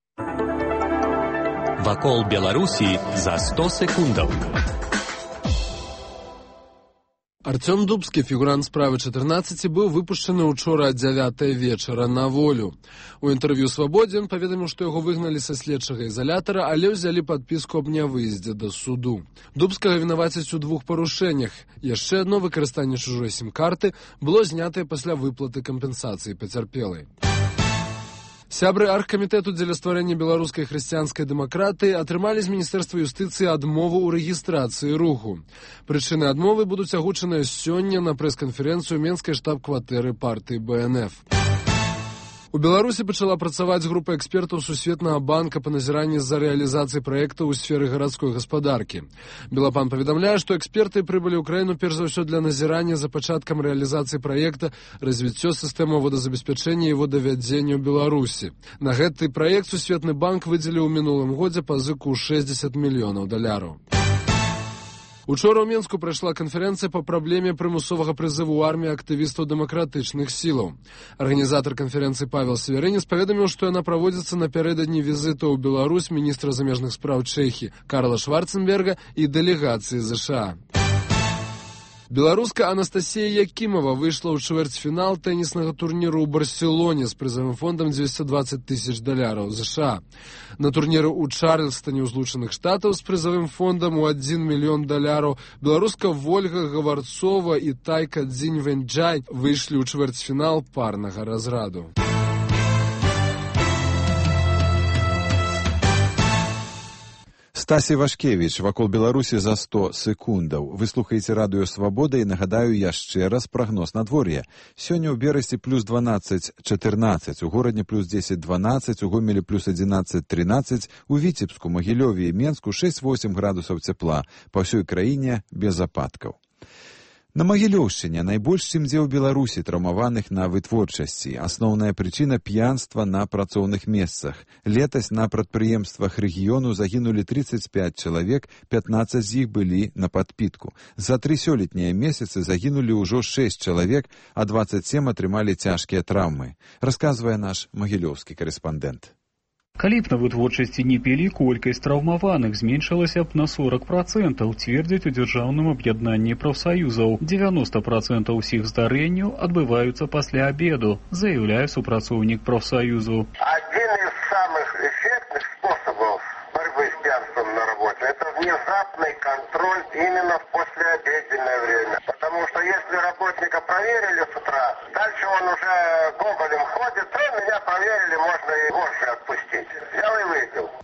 Вакол Беларусі за сто секундаў. Артём Дубскі, фігурант справы чатырнаццаці, быў выпушчаны ўчора ад дзявятай вечара на волю. У інтэрв'ю «Свабодзе» ён паведаміў, што яго выгналі са следчага ізалятара, але ўзялі падпіску аб нявыездзе да суду. Дубскага вінавацяць у двух парушэннях. Яшчэ адно выкарыстанне чужой сім-карты было знятае пасля выплаты кампенсацыі пацярпелай. Сябры аргкамітэту дзеля стварэння беларускай хрысціянскай дэмакратыі атрымалі з Міністэрства юстыцыі адмову ў рэгістрацыі руху. Прычыны адмовы будуць агучаныя сёння на прэс-канферэнцыю Менскай штаб-кватэры партыі бэ эн эф. У Беларусі пачала працаваць група экспертаў Сусветнага банка па назіранні з-за рэалізацыі праектаў у сферы гарадской гаспадаркі. Белапан паведамляе, што эксперты прыбылі ў краіну перш за ўсё для назірання за пачаткам рэалізацыі праекта развіццё сістэмы водазабеспячэння і водавядзення ў Беларусі. На гэты праект Сусветны банк выдзеліў у мінулым годзе пазыку ў шэсцьдзесят мільёнаў даляраў. Учора ў Менску прайшла канферэнцыя па праблеме прымусовага прызыву ў арміі актывістаў дэмакратычных сілаў. Арганізатар канферэнцыі Павел Северынец паведаміў, што яна праводзіцца напярэдадні візіта ў Беларусь міністра замежных спраў Чэхіі Карла Шварценберга і дэлегацыі ЗША. Беларуска Анастасія Якімова выйшла ў чвэрцьфінал тэніснага турніру ў Барселоне з прызавым фондам дзвесце дваццаць тысяч даляраў ЗША. На турніры ў Чарльстоне ў Злучаных Штатаў з прызавым фондам у адзін мільён даляраў беларуска Вольга Гаварцова і Тайка Дзінь-Вэнджай выйшлі ў чвэрцьфінал парнага разраду. Стасі Вашкевіч, вакол Беларусі за сто секундаў. Вы слухаеце радыё «Свабода» і нагадаю яшчэ раз прагноз надвор'я. Сёння ў Берасці плюс дванаццаць чатырнаццаць, у горадні плюс дзесяць дванаццаць, у Гомелі плюс адзінаццаць трынаццаць, у Віцебску, Магілёве і Менску шэсць-восем градусаў цяпла, па ўсёй краіне без ападкаў. На Магілёўшчыне найбольш, чым дзе ў Беларусі, траўмаваных на вытворчасці. Асноўная прычына п'янства на працоўных месцах. Летась на прадпрыемствах рэгіёну загінулі трыццаць пяць чалавек, пятнаццаць з іх былі на падпітку. За тры сёлетнія месяцы загінулі ўжо шэсць чалавек, а дваццаць сем атрымалі цяжкія траўмы, расказвае наш магілёўскі карэспандэнт. Калі б на вытворчасці не пілі, колькасць траўмаваных зменшылася б на сорок процентаў, цвердзяць у дзяржаўным аб'яднанні прафсаюзаў. дзевяноста процентаў усіх здарэнняў адбываюцца пасля абеду, заяўляе супрацоўнік прафсаюзу. Один из самых эффектных способов борьбы с пьянством на работе – это внезапный контроль именно в послеобеденное время. Потому что если работника проверили с утра, дальше он уже гоголем ходит, то меня проверили, можно и больше отпустить. Взял и выпил.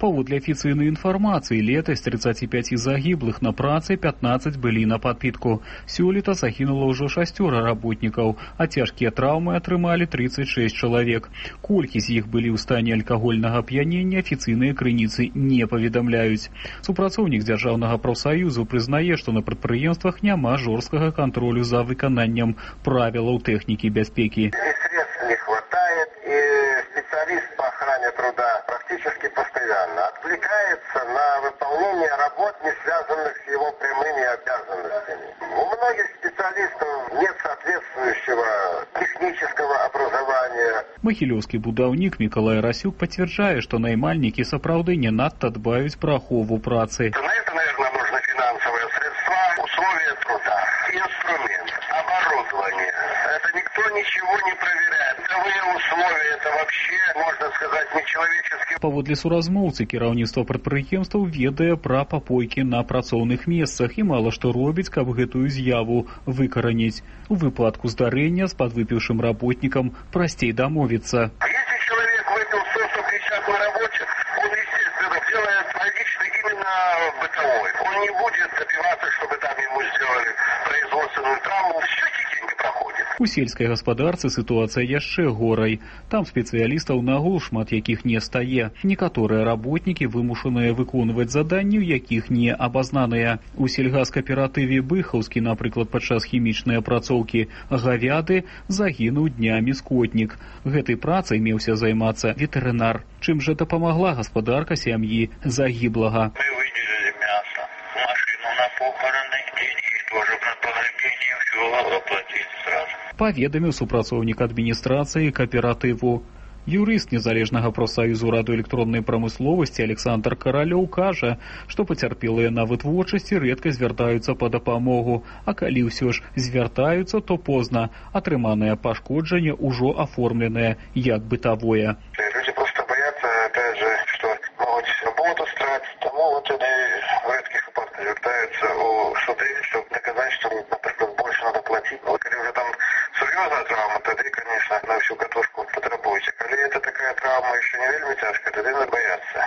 Паводле афіцыйнай інфармацыі, летась тридцать пять загіблых на працы, пятнадцать былі на падпітку. Сёлета загінула ўжо шасцёра работнікаў, а цяжкія траўмы атрымалі тридцать шесть чалавек. Колькі з іх былі ў стане алкагольнага ап'янення, афіцыйныя крыніцы не паведамляюць. Супрацоўнік дзяржаўнага прафсаюзу прызнае, што на прадпрыемствах няма жорсткага кантролю за выкананнем правілаў тэхнікі бяспекі. Не хватает, и специалист по охране труда практически постоянно отвлекается на выполнение работ, не связанных с его прямыми обязанностями. У многих специалистов нет соответствующего технического образования. Магілёўскі будаўнік Мікалай Расюк пацвярджае, што наймальнікі сапраўды не надта дбаюць пра ахову працы. На это, наверное, нужны финансовые средства, условия труда, инструмент, оборудование. Это никто ничего не проверяет. Бытовые условия, это вообще, можно сказать, нечеловеческие. Паводле суразмоўцы, кіраўніцтва прадпрыемстваў ведае пра папойкі на працоўных месцах і мала што робіць, каб гэтую з'яву выкараніць. У выпадку здарэння з падвыпіўшым работнікам прасцей дамовіцца. Если человек выпил сосок кричатый рабочих, он, естественно, делает логично именно бытовой. Он не будет добиваться, чтобы там ему сделали производственную травму. Все тихенько проходит. У сельскай гаспадарцы сітуацыя яшчэ горай. Там спецыялістаў нагул шмат якіх не стае. Некаторыя работнікі вымушаныя выконваць заданні, у якіх не абазнаныя. У сельгаскааператыве Быхаўскі, напрыклад, падчас хімічнай апрацоўкі гавяды загінуў днямі скотнік. Гэтай працай меўся займацца ветэрынар. Чым жа дапамагла гаспадарка сям'і загіблага? Мы выделили мясо, машину на похороны, деньги тоже на погребение, все оплатили сразу. Паведаміў супрацоўнік адміністрацыі кааператыву. Юрыст незалежнага прафсаюзу радыёэлектроннай прамысловасці Александр Каралёў кажа, што пацярпелыя на вытворчасці рэдка звяртаюцца па дапамогу, а калі ўсё ж звяртаюцца, то позна. Атрыманае пашкоджанне ўжо аформленае як бытавое. Люди просто боятся, опять же, что могут работу стратить, тому вот они в редких выпадках звертаются у суды, чтобы доказать, что, например, больше надо платить. Вот когда уже там серьезная травма, тогда, конечно, на всю катушку потребуете. Когда это такая травма еще не вельми тяжкая, тогда надо бояться.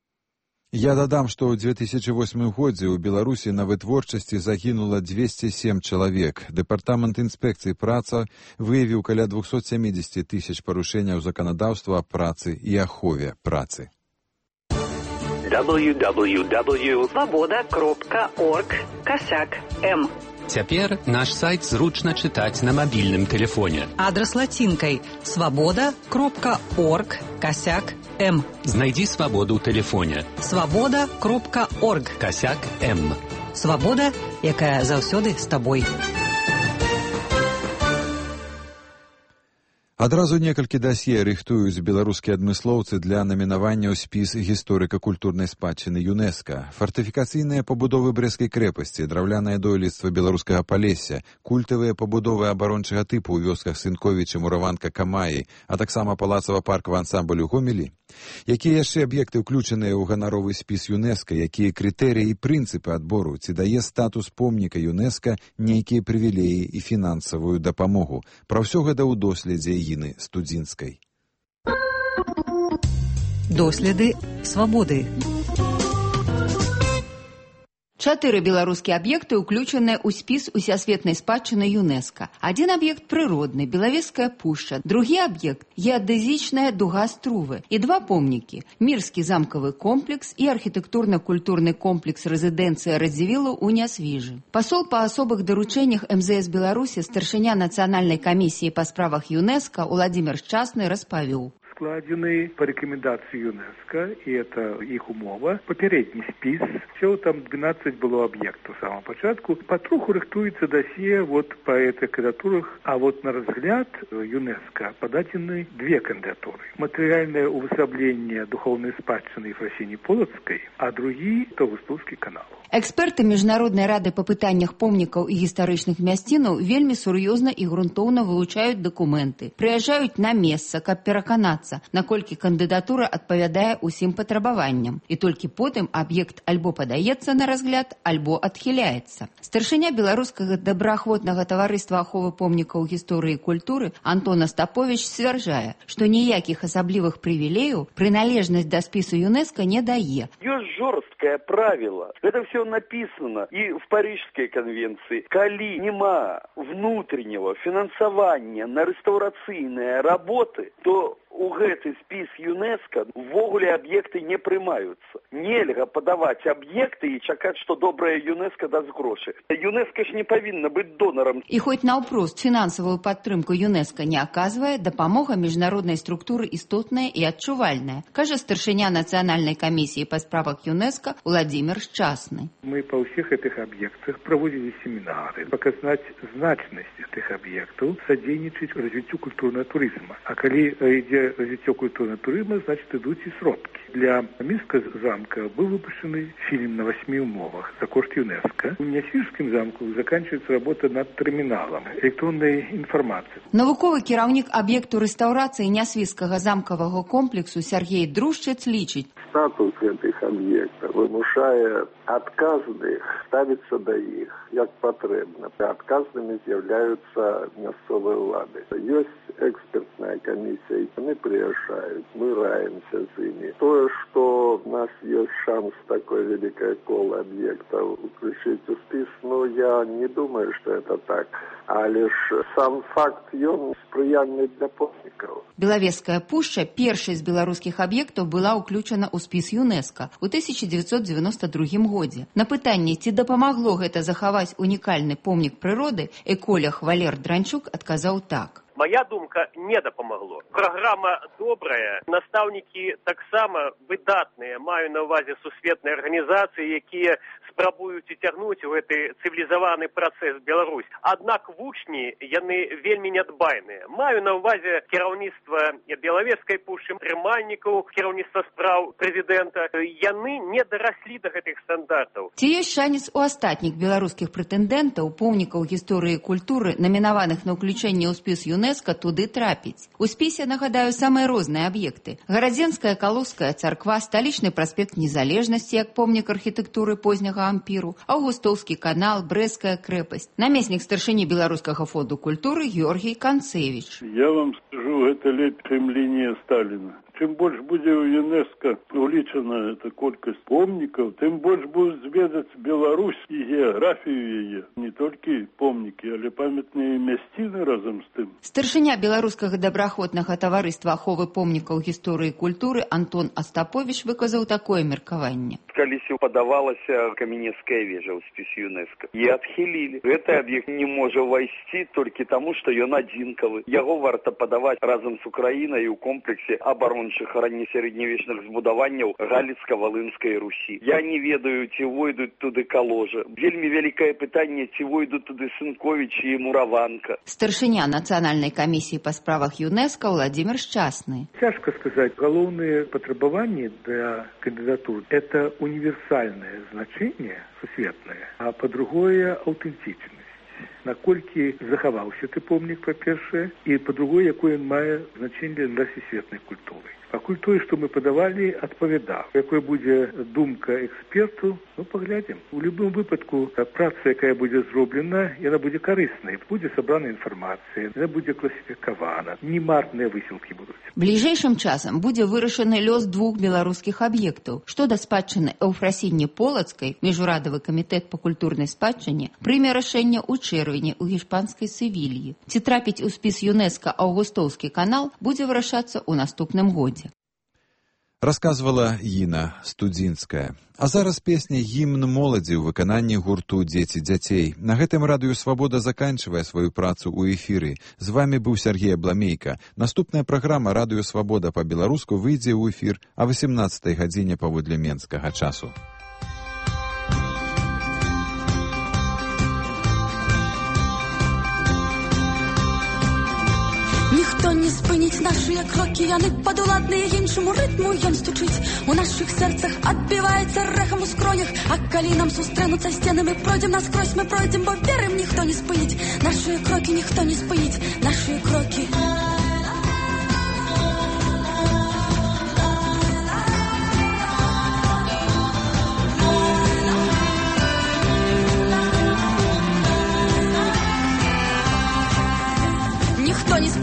Я дадам, што ў две тысячы восьмым годзе ў Беларусі на вытворчасці загінула двести семь чалавек. Дэпартамент інспекцыі праца выявіў каля двести семьдесят тысяч парушэнняў заканадаўства аб працы і ахове працы. дабл ю дабл ю дабл ю крапка свабода крапка орг касяк эм. Цяпер наш сайт зручна чытаць на мабільным тэлефоне. Адрас лацінкай свабода крапка орг касяк эм. Знайдзі свабоду ў тэлефоне. свабода крапка орг касяк эм. Свабода, якая заўсёды з табой. Адразу некалькі дасье рыхтуюць беларускія адмыслоўцы для намінавання ў спіс гісторыка-культурнай спадчыны ЮНЕСКА. Фартыфікацыйныя пабудовы Брэсцкай крэпасці, драўлянае дойлідства беларускага Палесся, культавыя пабудовы абарончага тыпу ў вёсках Сынковіча, Мураванка, Камаі, а таксама палацава-паркавы ансамбль у Гомелі. Якія яшчэ аб'екты ўключаныя ў ганаровы спіс ЮНЕСКА, якія крытэрыі і прынцыпы адбору, ці дае статус помніка ЮНЕСКА нейкія прывілеі і фінансавую дапамогу. Пра ўсё гэта ў доследзе Інны Студзінскай. Доследы свабоды. Чатыры беларускія аб'екты ўключаныя ў спіс усесветнай спадчыны ЮНЕСКА. Адзін аб'ект прыродны, Белавежская пушча, другі аб'ект геадэзічная дуга Струвы і два помнікі: Мірскі замкавы комплекс і архітэктурна-культурны комплекс рэзідэнцыя Радзівілу ў Нясвіжы. Пасол па асобых даручэннях эм зэ эс Беларусі, старшыня нацыянальнай камісіі па справах ЮНЕСКА Уладзімір Шчасны распавёў. Складены по рекомендации ЮНЕСКО, и это их умова, попередний спис. Всего там двенадцать было объектов в самом початку. Потроху рыхтуется досье вот по этих кандидатурах, а вот на разгляд ЮНЕСКО податены две кандидатуры. Материальное увособление духовной спадщины Ефросіні Полоцкой, а другие – Толстовский канал. Эксперты Міжнароднай рады па пытаннях помнікаў і гістарычных мясцінаў вельмі сур'ёзна і грунтоўна вылучаюць дакументы, прыязджаюць на месца, каб пераканацца, разабрацца, наколькі кандыдатура адпавядае ўсім патрабаванням, і толькі потым аб'ект альбо падаецца на разгляд, альбо адхіляецца. Старшыня беларускага добраахвотнага таварыства аховы помнікаў гісторыі і культуры Антон Остапович сцвярджае, што ніякіх асаблівых прывілеяў прыналежнасць да спісу ЮНЕСКО не дае. Ёсць жорсткае правіло. Гэта все написано і в Парижской конвенции. Калі нема внутреннего фінансавання на рэстаўрацыйныя работы, то у гэты спіс ЮНЕСКО ввогуле аб'екты не прымаюцца. Нельга падаваць аб'екты і чакаць, што добрая ЮНЕСКО даст грошы. ЮНЕСКО ж не павінна быць донарам. І хоць наўпрост фінансавую падтрымку ЮНЕСКО не аказвае, дапамога міжнароднай структуры істотная і адчувальная, кажа старшыня Нацыянальнай камісіі па справах ЮНЕСКО Владимир Счастны. Мы па ўсіх гэтых аб'ектах праводзілі семінары, паказаць значнасць гэтых аб'ектаў, садзейнічаць развіццю культурнага турызма. А калі ідзе развитие культурного туризма, значит, идут и сродки. Для Минского замка был выпущен фильм на восьми умовах за кошт ЮНЕСКО. У Нясвижском замку заканчивается работа над терминалом электронной информации. Навуковы кіраўнік аб'екту рэстаўрацыі Нясвижскага замкавага комплексу Сергей Друшчыц лічыць. Статус гэтых аб'ектаў вымушае адказных ставіцца да іх як патрэбна. Адказнымі з'яўляюцца мясцовыя ўлады. Ёсць экспертная комиссия, они приезжают, мы раемся с ними. То, что у нас есть шанс такое великое коло объектов включить в спис, ну, я не думаю, что это так. А лишь сам факт, он спрыянный для помнікаў. Белавежская пушча, першай з беларускіх аб'ектаў, была ўключана ў спіс ЮНЕСКО ў тысяча девятьсот девяносто другім годзе. На пытанне, ці дапамагло гэта захаваць унікальны помнік прыроды, эколог Валер Дранчук адказаў так. Моя думка, не дапамагло. Программа добрая, настаўнікі таксама выдатныя, маю на ўвазе сусветныя арганізацыі, якія спрабуюць уцягнуць у гэты цывілізаваны працэс Беларусь. Аднак вучні, яны вельмі нядбайныя. Маю на ўвазе кіраўніцтва Белавежскай пушчы, прымальнікаў, кіраўніцтва спраў прэзідэнта. Яны не дараслі да гэтых стандартаў. Ці ёсць шанец у астатніх беларускіх прэтэндэнтаў, помнікаў гісторыі і культуры, намінаваных на ўключэнне ў спіс ЮНЕСКО, туды трапіць? У спісе, нагадаю, самыя розныя аб'екты. Гарадзенская Калузская царква, сталічны праспект Незалежнасці як помнік архітэктуры позняга ампіру, Аўгустоўскі канал, Брэсцкая крэпасць. Намеснік старшыні Беларускага фонду культуры Георгій Канцевіч. Я вам скажу, гэта лепш, чым лінія Сталіна. Чым больш будзе ў ЮНЕСКО улічана эта колькасць помнікаў, тым больш будуць зведаць Беларусь і геаграфію яе. Не толькі помнікі, але памятныя мясціны разам з тым. Старшыня беларускага добраахвотнага таварыства аховы помнікаў гісторыі і культуры Антон Остапович выказаў такое меркаванне. Калісь падавалася Каменецкая вежа ў спіс ЮНЕСКО. І адхілілі. Гэты аб'ект не можа ўвайсці толькі таму, што ён адзінкавы. Яго варта падаваць разам з Украінай у комплексе абарончых раннесярэднявечных збудаванняў Галіцка-Валынскай Русі. Я не ведаю, ці войдуць туды Каложа. Вельмі вялікае пытанне, ці войдуць туды Сынковічы і Мураванка. Старшыня Нацыянальнай камісіі па справах ЮНЕСКО Владимир Счастны. Тяжко сказать. Главное потребование для кандидатур – это универсальное значение сусветное, а по-другое – аутентичность. Наколькі захаваўся ты помнік, па-першае, і па-другое, якое ён мае значэнне для всесветнай культуры. Пакуль тое, што мы падавалі, адпавядаў. Якой будзе думка эксперту, ну, паглядзім. У любым выпадку праца, якая будзе зроблена, яна будзе карыснай. Будзе сабрана інфармацыя, яна будзе класіфікавана. Не марныя высілкі будуць. Бліжэйшым часам будзе вырашаны лёс двух беларускіх аб'ектаў. Што да спадчыны Эўфрасіні Полацкай, міжурадавы камітэт па культурнай спадчыне прыме рашэнне ў чэрвені ў іспанскай Севільі. Ці трапіць у спіс ЮНЕСКО Аўгустоўскі канал будзе вырашацца ў наступным годзе. Расказвала Іна Студзінская. А зараз песня «Гімн моладзі» ў выкананні гурту «Дзеці дзяцей». На гэтым радыё «Свабода» заканчвае сваю працу ў эфіры. З вамі быў Сергей Абламейка. Наступная праграма «Радыё Свабода» па-беларуску выйдзе ў эфір а васемнаццатай гадзіне паводле менскага часу. Ніхто не спыніць нашыя крокі, яны падуладныя іншаму рытму, ён стучыць у нашых сэрцах, адбіваецца рэхам у скронях. А калі нам сустрэнуцца сцены, мы пройдзем наскрозь, мы пройдзем, бо верым, ніхто не спыніць нашыя крокі, ніхто не спыніць нашыя крокі.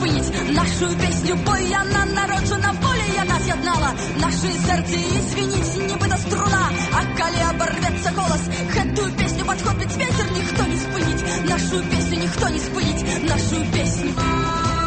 спыніць нашу песню, бо яна народжана воля, яна з'яднала нашы сэрцы і звініць нібыта струна. А калі абарвецца голас, гэтую песню падхопіць вецер, ніхто не спыніць нашу песню, ніхто не спыніць нашу песню.